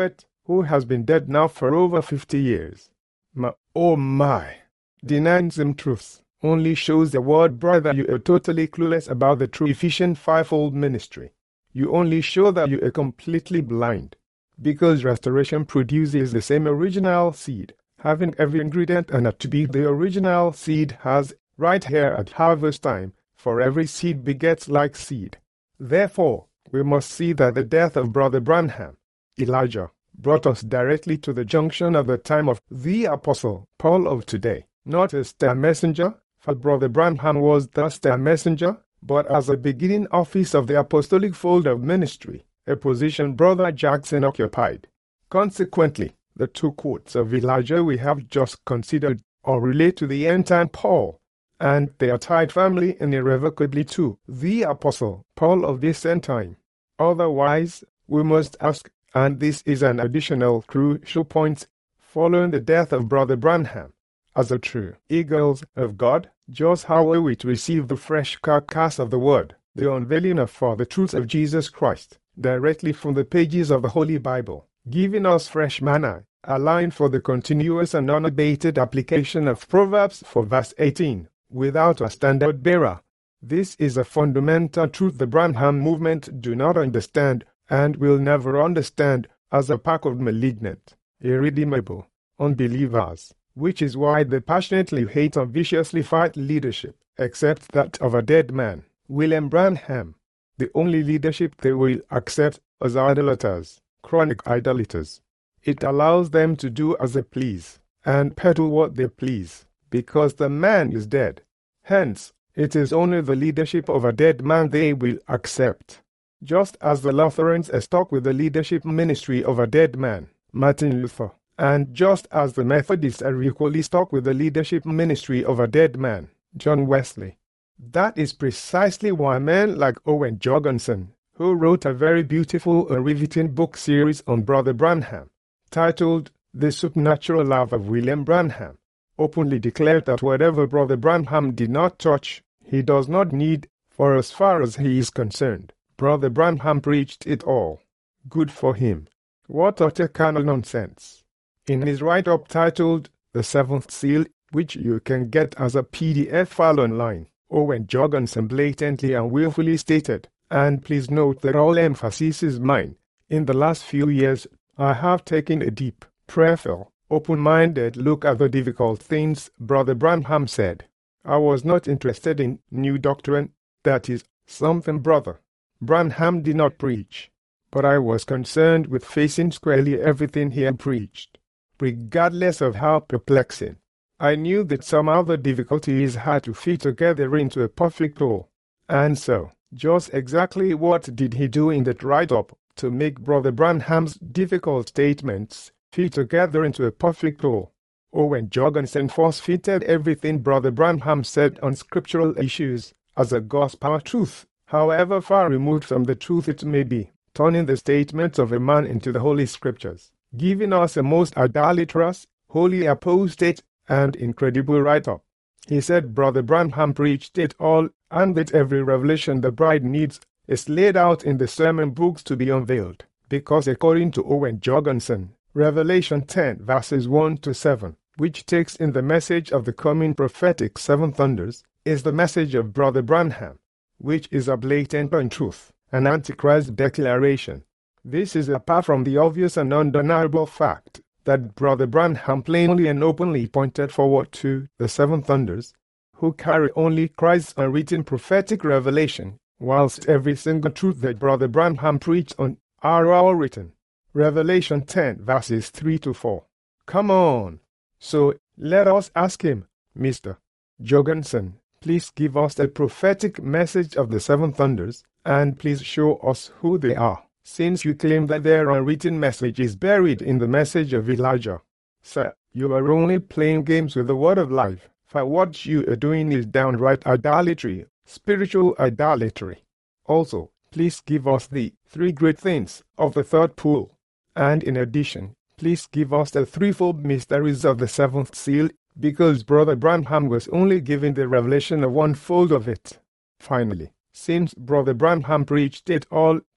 Speaker 1: who has been dead now for over fifty years. My, oh my! Denying some truths only shows the world, brother, you are totally clueless about the true Ephesians fivefold ministry. You only show that you are completely blind. Because restoration produces the same original seed, having every ingredient and attribute the original seed has, right here at harvest time, for every seed begets like seed. Therefore, we must see that the death of Brother Branham, Elijah, brought us directly to the junction of the time of the Apostle Paul of today, not as a messenger, for Brother Branham was thus a messenger, but as a beginning office of the apostolic fold of ministry, a position Brother Jackson occupied. Consequently, the two quotes of Elijah we have just considered all relate to the end-time Paul, and they are tied firmly and irrevocably to the Apostle Paul of this end time. Otherwise, we must ask, and this is an additional crucial point, following the death of Brother Branham, as a true eagles of God, just how are we to receive the fresh carcass of the Word, the unveiling of for the truth of Jesus Christ, directly from the pages of the Holy Bible, giving us fresh manna, allowing for the continuous and unabated application of Proverbs for verse eighteen, without a standard bearer. This is a fundamental truth the Branham movement do not understand, and will never understand, as a pack of malignant, irredeemable unbelievers, which is why they passionately hate and viciously fight leadership, except that of a dead man, William Branham. The only leadership they will accept as idolaters, chronic idolaters. It allows them to do as they please, and peddle what they please, because the man is dead. Hence, it is only the leadership of a dead man they will accept. Just as the Lutherans are stuck with the leadership ministry of a dead man, Martin Luther, and just as the Methodists are equally stuck with the leadership ministry of a dead man, John Wesley. That is precisely why men like Owen Jorgensen, who wrote a very beautiful and riveting book series on Brother Branham, titled The Supernatural Love of William Branham, openly declared that whatever Brother Branham did not touch, he does not need, for as far as he is concerned, Brother Branham preached it all. Good for him. What utter carnal nonsense. In his write-up titled The Seventh Seal, which you can get as a P D F file online, Owen Jorgensen blatantly and willfully stated, and please note that all emphasis is mine, in the last few years, I have taken a deep, prayerful, open-minded look at the difficult things Brother Branham said. I was not interested in new doctrine, that is, something Brother Branham did not preach, but I was concerned with facing squarely everything he had preached, regardless of how perplexing. I knew that some other difficulties had to fit together into a perfect whole, and so, just exactly what did he do in that write-up to make Brother Branham's difficult statements fit together into a perfect whole? Owen Jorgensen force-fitted everything Brother Branham said on scriptural issues as a gospel truth, however far removed from the truth it may be, turning the statements of a man into the Holy Scriptures, giving us a most idolatrous, wholly apostate, and incredible write-up. He said Brother Branham preached it all, and that every revelation the bride needs is laid out in the sermon books to be unveiled, because according to Owen Jorgensen, Revelation ten verses one to seven, which takes in the message of the coming prophetic seven thunders, is the message of Brother Branham, which is a blatant untruth, an Antichrist declaration. This is apart from the obvious and undeniable fact that Brother Branham plainly and openly pointed forward to the seven thunders, who carry only Christ's unwritten prophetic revelation, whilst every single truth that Brother Branham preached on are all written. Revelation ten verses three to four. Come on! So, let us ask him, Mister Jorgensen, please give us a prophetic message of the seven thunders, and please show us who they are, since you claim that their unwritten message is buried in the message of Elijah. Sir, you are only playing games with the word of life, for what you are doing is downright idolatry, spiritual idolatry. Also, please give us the three great things of the third pool, and in addition, please give us the threefold mysteries of the seventh seal, because Brother Branham was only given the revelation of one fold of it. Finally, since Brother Branham preached it all,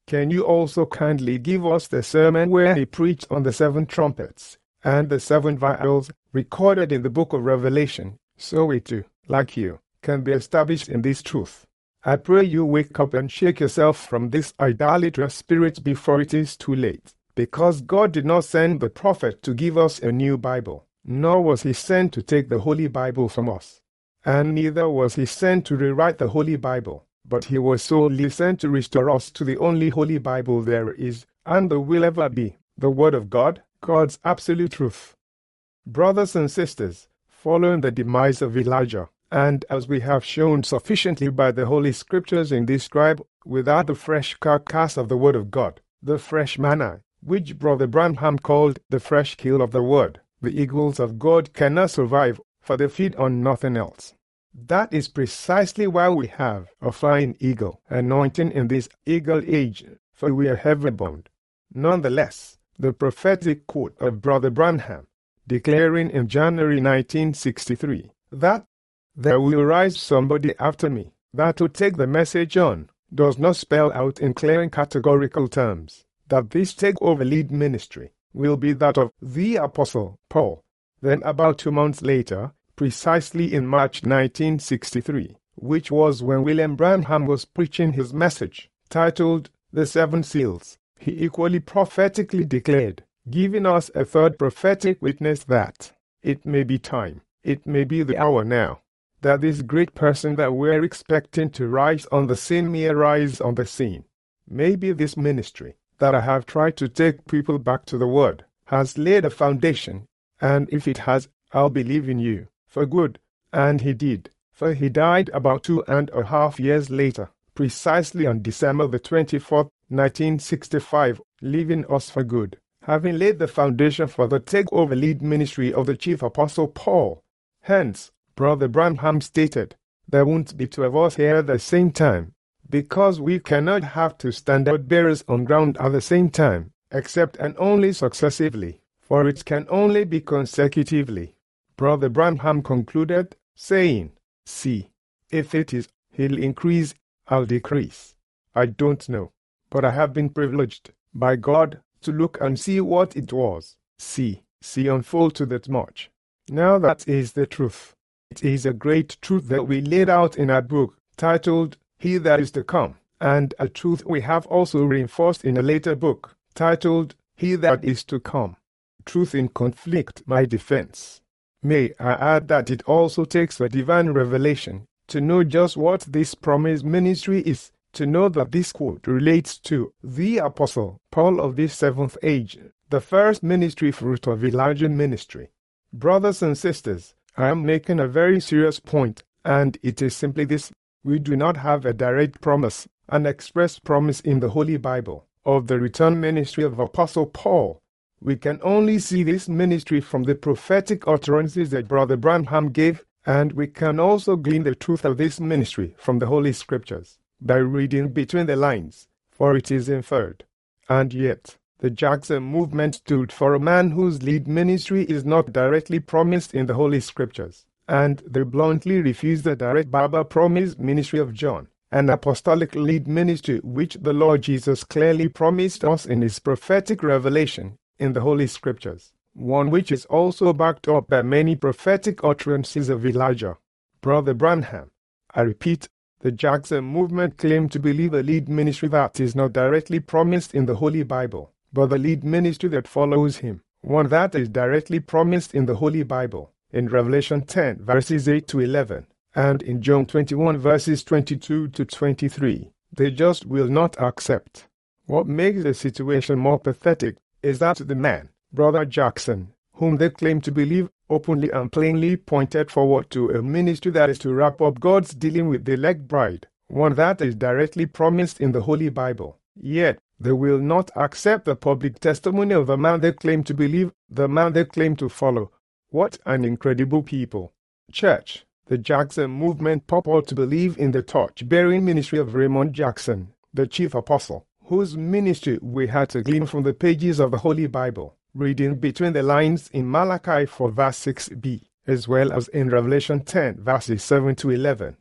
Speaker 1: Can you also kindly give us the sermon where he preached on the seven trumpets and the seven vials recorded in the book of Revelation, so we too, like you, can be established in this truth? I pray you wake up and shake yourself from this idolatrous spirit before it is too late, because God did not send the prophet to give us a new Bible, nor was he sent to take the Holy Bible from us, and neither was he sent to rewrite the Holy Bible, but he was solely sent to restore us to the only Holy Bible there is, and there will ever be, the Word of God, God's absolute truth. Brothers and sisters, following the demise of Elijah, and as we have shown sufficiently by the Holy Scriptures in this scribe, without the fresh carcass of the Word of God, the fresh manna, which Brother Branham called the fresh kill of the Word, the eagles of God cannot survive, for they feed on nothing else. That is precisely why we have a flying eagle anointing in this eagle age, for we are heavy bound. Nonetheless, the prophetic quote of Brother Branham, declaring in January nineteen sixty-three, that there will rise somebody after me, that will take the message on, does not spell out in clear and categorical terms that this take-over lead ministry will be that of the Apostle Paul. Then about two months later, precisely in March nineteen sixty-three, which was when William Branham was preaching his message, titled The Seven Seals, he equally prophetically declared, giving us a third prophetic witness that it may be time, it may be the hour now, that this great person that we're expecting to rise on the scene may arise on the scene. Maybe this ministry that I have tried to take people back to the Word has laid a foundation, and if it has, I'll believe in you for good. And he did, for he died about two and a half years later, precisely on December the twenty-fourth, nineteen sixty-five, leaving us for good, having laid the foundation for the take-over lead ministry of the chief apostle Paul. Hence, Brother Branham stated, there won't be two of us here at the same time, because we cannot have two standard-bearers on ground at the same time, except and only successively, for it can only be consecutively. Brother Branham concluded, saying, see, if it is, he'll increase, I'll decrease. I don't know, but I have been privileged, by God, to look and see what it was, see, see unfold to that much. Now that is the truth. It is a great truth that we laid out in our book, titled, He That Is to Come, and a truth we have also reinforced in a later book, titled, He That Is to Come. Truth in conflict, my defense. May I add that it also takes a divine revelation to know just what this promised ministry is, to know that this quote relates to the Apostle Paul of this seventh age, the first ministry fruit of Elijah's ministry. Brothers and sisters, I am making a very serious point, and it is simply this. We do not have a direct promise, an express promise in the Holy Bible, of the return ministry of Apostle Paul. We can only see this ministry from the prophetic utterances that Brother Branham gave, and we can also glean the truth of this ministry from the Holy Scriptures, by reading between the lines, for it is inferred. And yet, the Jackson movement stood for a man whose lead ministry is not directly promised in the Holy Scriptures, and they bluntly refused the direct Bible promised ministry of John, an apostolic lead ministry which the Lord Jesus clearly promised us in his prophetic revelation in the Holy Scriptures, one which is also backed up by many prophetic utterances of Elijah. Brother Branham, I repeat, the Jackson movement claimed to believe a lead ministry that is not directly promised in the Holy Bible, but the lead ministry that follows him, one that is directly promised in the Holy Bible, in Revelation ten, verses eight to eleven, and in John twenty-one, verses twenty-two to twenty-three. They just will not accept. What makes the situation more pathetic is that the man, Brother Jackson, whom they claim to believe, openly and plainly pointed forward to a ministry that is to wrap up God's dealing with the elect bride, one that is directly promised in the Holy Bible. Yet, they will not accept the public testimony of the man they claim to believe, the man they claim to follow. What an incredible people. Church, the Jackson movement purport to believe in the torch-bearing ministry of Raymond Jackson, the chief apostle, whose ministry we had to glean from the pages of the Holy Bible, reading between the lines in Malachi four verse six b, as well as in Revelation ten verses seven to eleven.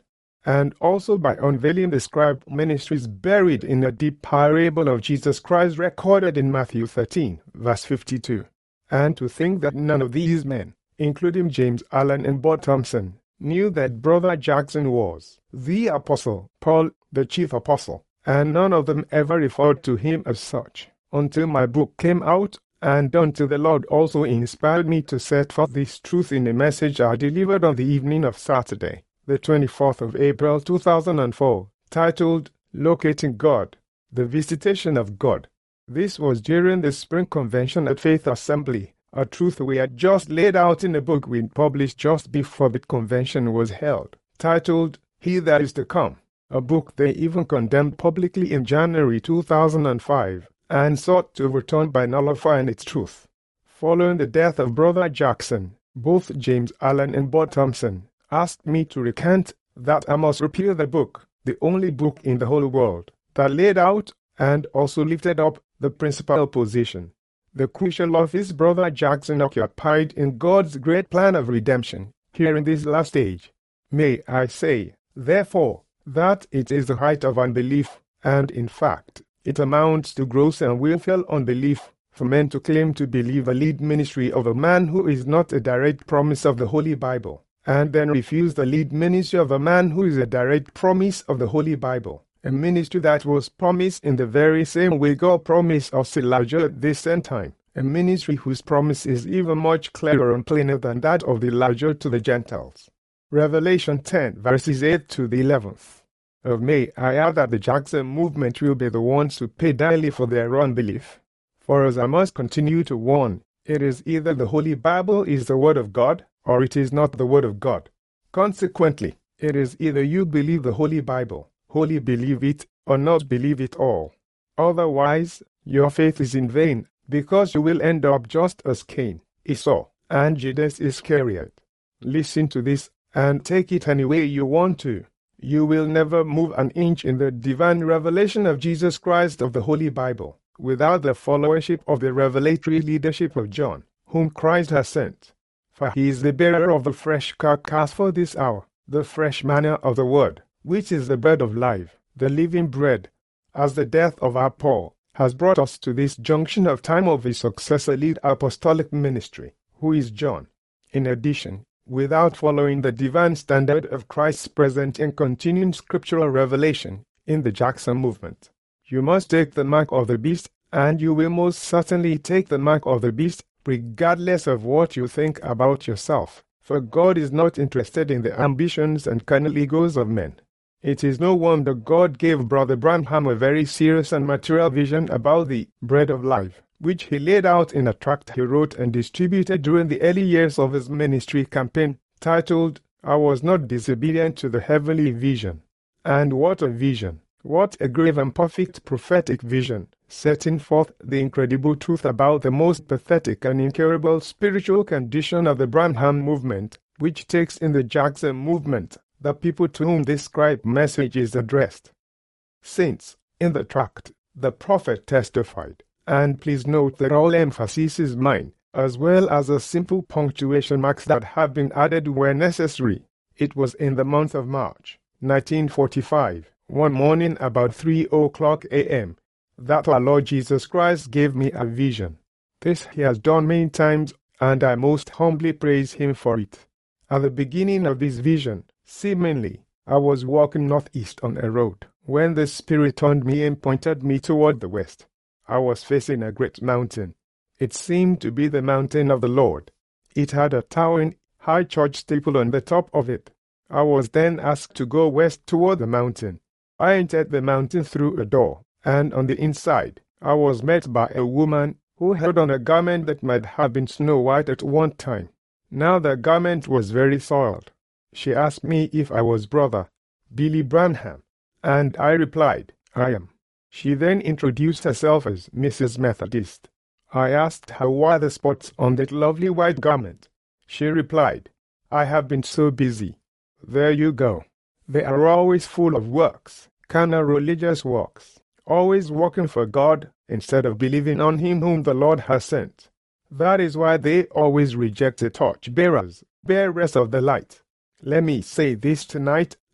Speaker 1: and also by unveiling the scribe ministries buried in a deep parable of Jesus Christ recorded in Matthew thirteen, verse fifty-two. And to think that none of these men, including James Allen and Bob Thompson, knew that Brother Jackson was the Apostle Paul, the chief apostle, and none of them ever referred to him as such, until my book came out, and until the Lord also inspired me to set forth this truth in a message I delivered on the evening of Saturday, the twenty-fourth of April two thousand four, titled, Locating God, the Visitation of God. This was during the Spring Convention at Faith Assembly, a truth we had just laid out in a book we published just before the convention was held, titled, He That Is to Come, a book they even condemned publicly in January two thousand five, and sought to overturn by nullifying its truth. Following the death of Brother Jackson, both James Allen and Bob Thompson asked me to recant that I must repeal the book, the only book in the whole world, that laid out and also lifted up the principal position, the crucial office Brother Jackson occupied in God's great plan of redemption here in this last age. May I say, therefore, that it is the height of unbelief, and in fact, it amounts to gross and willful unbelief, for men to claim to believe a lead ministry of a man who is not a direct promise of the Holy Bible, and then refuse the lead ministry of a man who is a direct promise of the Holy Bible, a ministry that was promised in the very same way God promised us Elijah at this end time, a ministry whose promise is even much clearer and plainer than that of Elijah to the Gentiles. Revelation ten, verses eight to the eleventh. Of May I add that the Jackson movement will be the ones to pay daily for their unbelief. For as I must continue to warn, it is either the Holy Bible is the Word of God, or it is not the Word of God. Consequently, it is either you believe the Holy Bible, wholly believe it, or not believe it all. Otherwise, your faith is in vain, because you will end up just as Cain, Esau, and Judas Iscariot. Listen to this, and take it any way you want to. You will never move an inch in the divine revelation of Jesus Christ of the Holy Bible, without the followership of the revelatory leadership of John, whom Christ has sent. For he is the bearer of the fresh carcass for this hour, the fresh manna of the Word, which is the bread of life, the living bread. As the death of our Paul has brought us to this junction of time of his successor lead apostolic ministry, who is John. In addition, without following the divine standard of Christ's present and continuing scriptural revelation in the Jackson movement, you must take the mark of the beast, and you will most certainly take the mark of the beast regardless of what you think about yourself, for God is not interested in the ambitions and carnal egos of men. It is no wonder God gave Brother Branham a very serious and material vision about the bread of life, which he laid out in a tract he wrote and distributed during the early years of his ministry campaign, titled, I Was Not Disobedient to the Heavenly Vision. And what a vision! What a grave and perfect prophetic vision, setting forth the incredible truth about the most pathetic and incurable spiritual condition of the Branham movement, which takes in the Jackson movement the people to whom this scribe message is addressed. Saints, in the tract, the prophet testified, and please note that all emphasis is mine, as well as the simple punctuation marks that have been added where necessary. It was in the month of March, nineteen forty-five, one morning about three o'clock a m, that our Lord Jesus Christ gave me a vision. This he has done many times, and I most humbly praise him for it. At the beginning of this vision, seemingly, I was walking northeast on a road, when the Spirit turned me and pointed me toward the west. I was facing a great mountain. It seemed to be the mountain of the Lord. It had a towering, high church steeple on the top of it. I was then asked to go west toward the mountain. I entered the mountain through a door, and on the inside, I was met by a woman who had on a garment that might have been snow white at one time. Now the garment was very soiled. She asked me if I was Brother Billy Branham, and I replied, I am. She then introduced herself as Missus Methodist. I asked her why the spots on that lovely white garment. She replied, I have been so busy. There you go. They are always full of works, carnal religious works, always working for God instead of believing on Him whom the Lord has sent. That is why they always reject the torch bearers, bearers of the light. Let me say this tonight,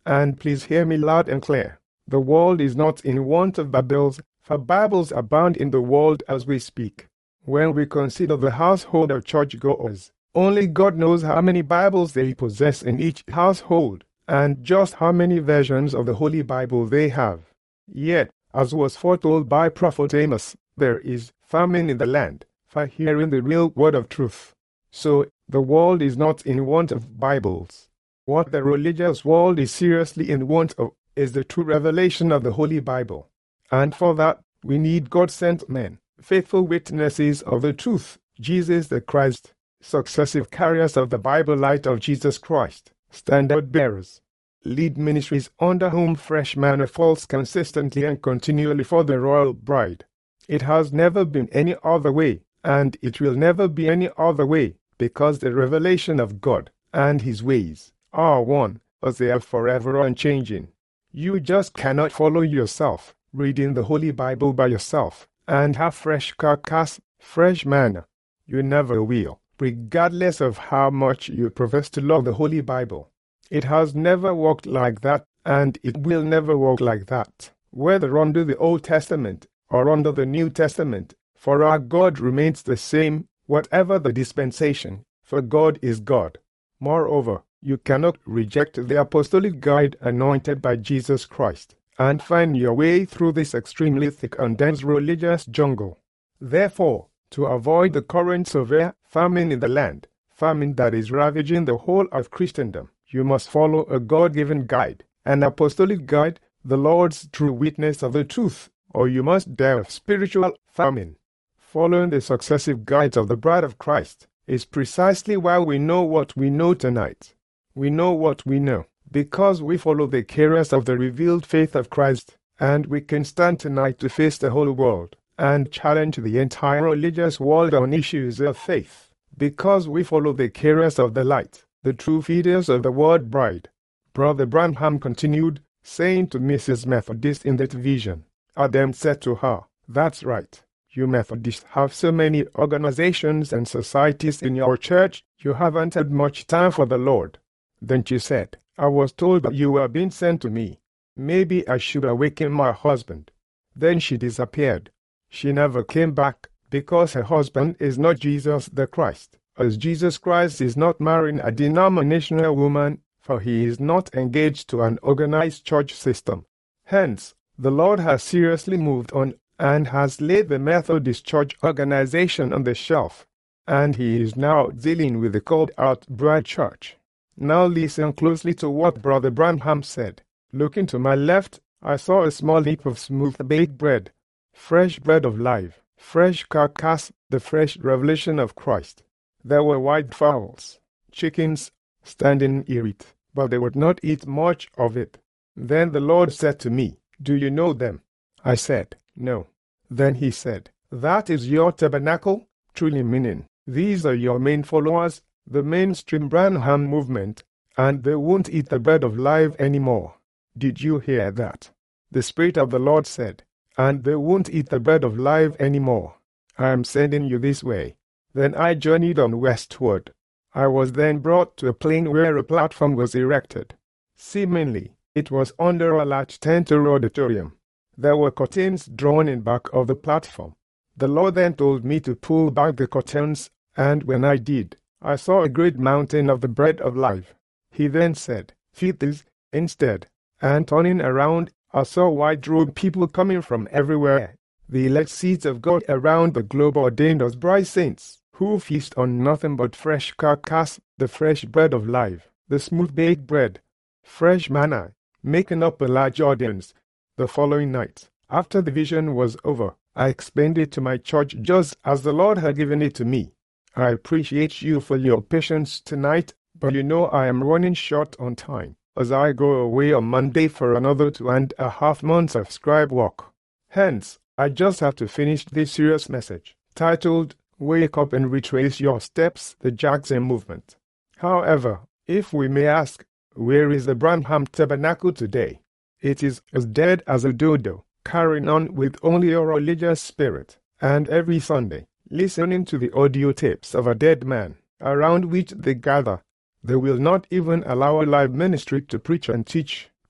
Speaker 1: And please hear me loud and clear. The world is not in want of Bibles, for Bibles abound in the world as we speak. When we consider the household of churchgoers, only God knows how many Bibles they possess in each household, and just how many versions of the Holy Bible they have. Yet, as was foretold by Prophet Amos, there is famine in the land for hearing the real word of truth. So, the world is not in want of Bibles. What the religious world is seriously in want of is the true revelation of the Holy Bible. And for that, we need God-sent men, faithful witnesses of the truth, Jesus the Christ, successive carriers of the Bible light of Jesus Christ, standard bearers, lead ministries under whom fresh manna falls consistently and continually for the royal bride. It has never been any other way, and it will never be any other way, because the revelation of God and His ways are one, as they are forever unchanging. You just cannot follow yourself, reading the Holy Bible by yourself, and have fresh carcass, fresh manna. You never will, regardless of how much you profess to love the Holy Bible. It has never worked like that, and it will never work like that, whether under the Old Testament or under the New Testament, for our God remains the same, whatever the dispensation, for God is God. Moreover, you cannot reject the apostolic guide anointed by Jesus Christ, and find your way through this extremely thick and dense religious jungle. Therefore, to avoid the current severe famine in the land, famine that is ravaging the whole of Christendom, you must follow a God-given guide, an apostolic guide, the Lord's true witness of the truth, or you must die of spiritual famine. Following the successive guides of the bride of Christ is precisely why we know what we know tonight. We know what we know, because we follow the carriers of the revealed faith of Christ, and we can stand tonight to face the whole world and challenge the entire religious world on issues of faith, because we follow the carriers of the light, the true feeders of the word bride. Brother Branham continued, saying to Missus Methodist in that vision. Adam said to her, "That's right. You Methodists have so many organizations and societies in your church, you haven't had much time for the Lord." Then she said, "I was told that you were being sent to me. Maybe I should awaken my husband." Then she disappeared. She never came back, because her husband is not Jesus the Christ, as Jesus Christ is not marrying a denominational woman, for he is not engaged to an organized church system. Hence, the Lord has seriously moved on and has laid the Methodist Church organization on the shelf, and he is now dealing with the called-out bride church. Now listen closely to what Brother Branham said. Looking to my left, I saw a small heap of smooth baked bread, fresh bread of life, fresh carcass, the fresh revelation of Christ. There were white fowls, chickens, standing near it, but they would not eat much of it. Then the Lord said to me, "Do you know them?" I said, "No." Then he said, "That is your tabernacle," truly meaning, these are your main followers, the mainstream Branham movement, and they won't eat the bread of life anymore. Did you hear that? The Spirit of the Lord said, "And they won't eat the bread of life anymore. I am sending you this way." Then I journeyed on westward. I was then brought to a plain where a platform was erected. Seemingly, it was under a large tent or auditorium. There were curtains drawn in back of the platform. The Lord then told me to pull back the curtains, and when I did, I saw a great mountain of the bread of life. He then said, "Feed this instead." And turning around, I saw white-robed people coming from everywhere, the elect seeds of God around the globe ordained as bride saints, who feast on nothing but fresh carcass, the fresh bread of life, the smooth-baked bread, fresh manna, making up a large audience. The following night, after the vision was over, I explained it to my church just as the Lord had given it to me. I appreciate you for your patience tonight, but you know I am running short on time, as I go away on Monday for another two and a half months of scribe work. Hence, I just have to finish this serious message, titled, "Wake Up and Retrace Your Steps, the Jackson Movement." However, if we may ask, where is the Branham Tabernacle today? It is as dead as a dodo, carrying on with only a religious spirit, and every Sunday, listening to the audio tapes of a dead man, around which they gather. They will not even allow a live ministry to preach and teach,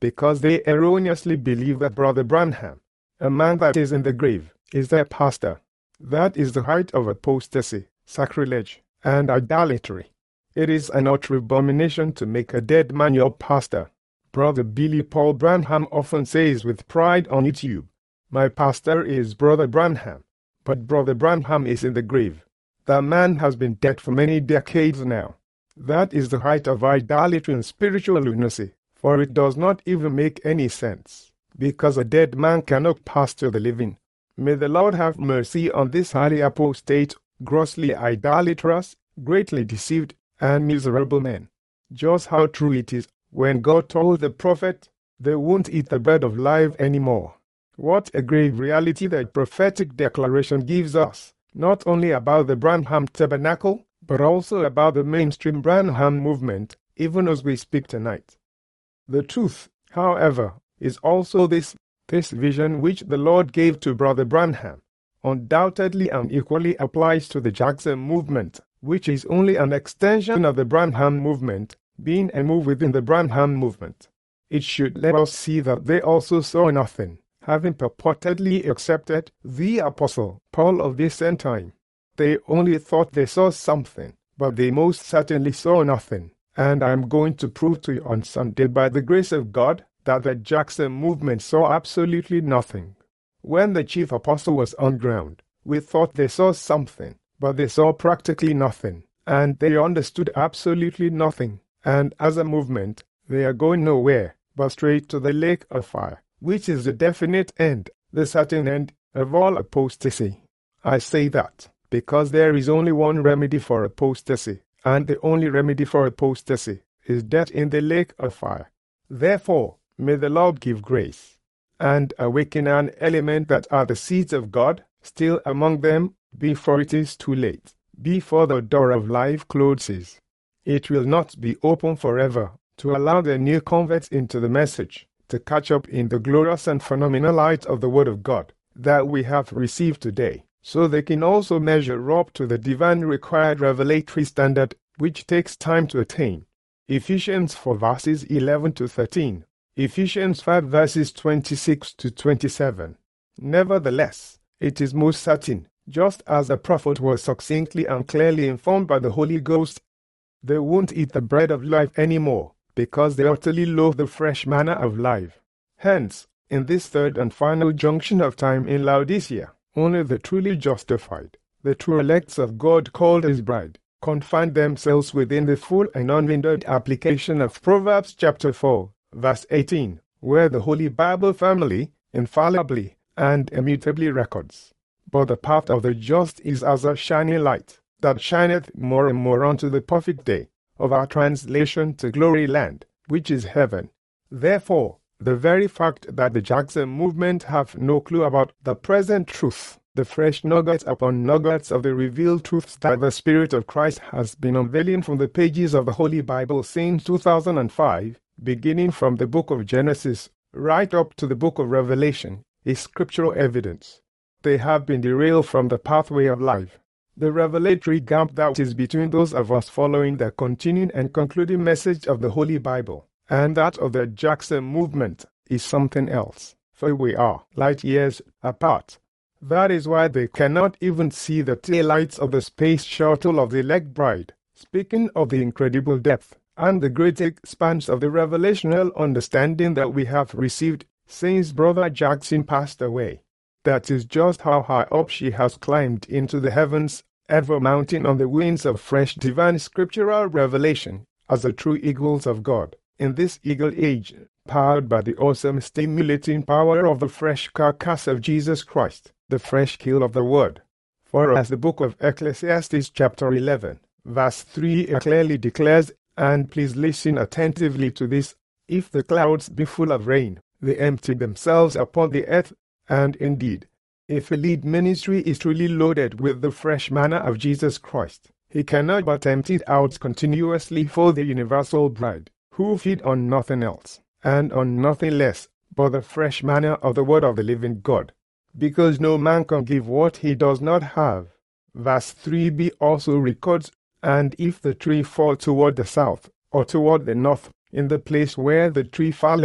Speaker 1: because they erroneously believe that Brother Branham, a man that is in the grave, is their pastor. That is the height of apostasy, sacrilege, and idolatry. It is an utter abomination to make a dead man your pastor. Brother Billy Paul Branham often says with pride on YouTube, "My pastor is Brother Branham," but Brother Branham is in the grave. The man has been dead for many decades now. That is the height of idolatry and spiritual lunacy, for it does not even make any sense, because a dead man cannot pastor the living. May the Lord have mercy on this highly apostate, grossly idolatrous, greatly deceived, and miserable man. Just how true it is when God told the prophet, "They won't eat the bread of life anymore." What a grave reality that prophetic declaration gives us, not only about the Branham Tabernacle, but also about the mainstream Branham movement, even as we speak tonight. The truth, however, is also this, this vision which the Lord gave to Brother Branham, undoubtedly and equally applies to the Jackson movement, which is only an extension of the Branham movement, being a move within the Branham movement. It should let us see that they also saw nothing, having purportedly accepted the Apostle Paul of this end time. They only thought they saw something, but they most certainly saw nothing. And I am going to prove to you on Sunday by the grace of God that the Jackson movement saw absolutely nothing. When the chief apostle was on ground, we thought they saw something, but they saw practically nothing, and they understood absolutely nothing. And as a movement, they are going nowhere, but straight to the lake of fire, which is the definite end, the certain end, of all apostasy. I say that because there is only one remedy for apostasy, and the only remedy for apostasy is death in the lake of fire. Therefore, may the Lord give grace, and awaken an element that are the seeds of God still among them before it is too late, before the door of life closes. It will not be open forever to allow the new converts into the message to catch up in the glorious and phenomenal light of the Word of God that we have received today, so they can also measure up to the divine required revelatory standard which takes time to attain. Ephesians four verses eleven to thirteen. Ephesians five verses twenty-six to twenty-seven. Nevertheless, it is most certain, just as the prophet was succinctly and clearly informed by the Holy Ghost, they won't eat the bread of life anymore, because they utterly loathe the fresh manna of life. Hence, in this third and final junction of time in Laodicea, only the truly justified, the true elects of God called his bride, confine themselves within the full and unhindered application of Proverbs chapter four, verse eighteen, where the Holy Bible family infallibly and immutably records, "But the path of the just is as a shining light, that shineth more and more unto the perfect day of our translation to glory land, which is heaven." Therefore, the very fact that the Jackson movement have no clue about the present truth, the fresh nuggets upon nuggets of the revealed truths that the Spirit of Christ has been unveiling from the pages of the Holy Bible since two thousand five, beginning from the book of Genesis right up to the book of Revelation, is scriptural evidence. They have been derailed from the pathway of life. The revelatory gap that is between those of us following the continuing and concluding message of the Holy Bible and that of the Jackson movement is something else, for we are light years apart. That is why they cannot even see the taillights of the space shuttle of the elect bride. Speaking of the incredible depth and the great expanse of the revelational understanding that we have received since Brother Jackson passed away, that is just how high up she has climbed into the heavens, ever mounting on the wings of fresh divine scriptural revelation as the true eagles of God. In this eagle age, powered by the awesome stimulating power of the fresh carcass of Jesus Christ, the fresh kill of the Word. For as the book of Ecclesiastes chapter eleven, verse three clearly declares, and please listen attentively to this, if the clouds be full of rain, they empty themselves upon the earth, and indeed, if a lead ministry is truly loaded with the fresh manna of Jesus Christ, he cannot but empty it out continuously for the universal bride, who feed on nothing else, and on nothing less, but the fresh manna of the word of the living God. Because no man can give what he does not have. Verse three b also records, and if the tree fall toward the south, or toward the north, in the place where the tree falleth,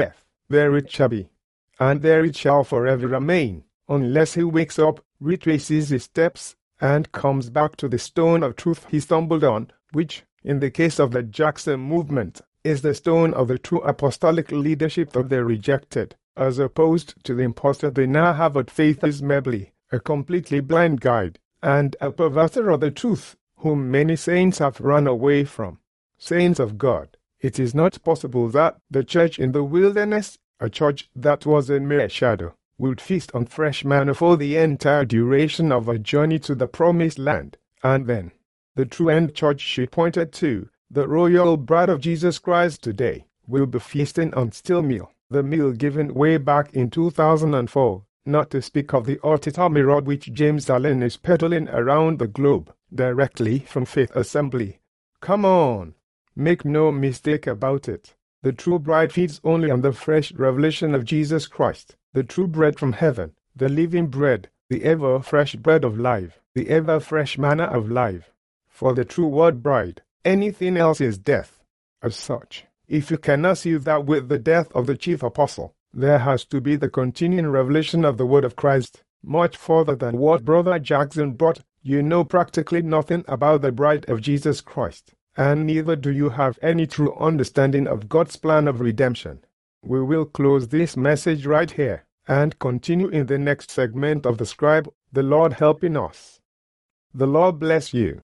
Speaker 1: there it shall be, and there it shall forever remain, unless he wakes up, retraces his steps, and comes back to the stone of truth he stumbled on, which, in the case of the Jackson movement, is the stone of the true apostolic leadership of the rejected, as opposed to the impostor they now have at Faith is Mebley, a completely blind guide, and a perverter of the truth, whom many saints have run away from. Saints of God, it is not possible that the church in the wilderness, a church that was a mere shadow, would feast on fresh manna for the entire duration of a journey to the promised land, and then the true end church she pointed to, the royal bride of Jesus Christ today, will be feasting on stale meal, the meal given way back in two thousand four, not to speak of the Ortitamirod which James Allen is peddling around the globe, directly from Faith Assembly. Come on! Make no mistake about it. The true bride feeds only on the fresh revelation of Jesus Christ, the true bread from heaven, the living bread, the ever-fresh bread of life, the ever-fresh manna of life. For the true word bride, anything else is death. As such, if you cannot see that with the death of the chief apostle, there has to be the continuing revelation of the word of Christ, much further than what Brother Jackson brought. You know practically nothing about the bride of Jesus Christ, and neither do you have any true understanding of God's plan of redemption. We will close this message right here, and continue in the next segment of the Scribe, the Lord helping us. The Lord bless you.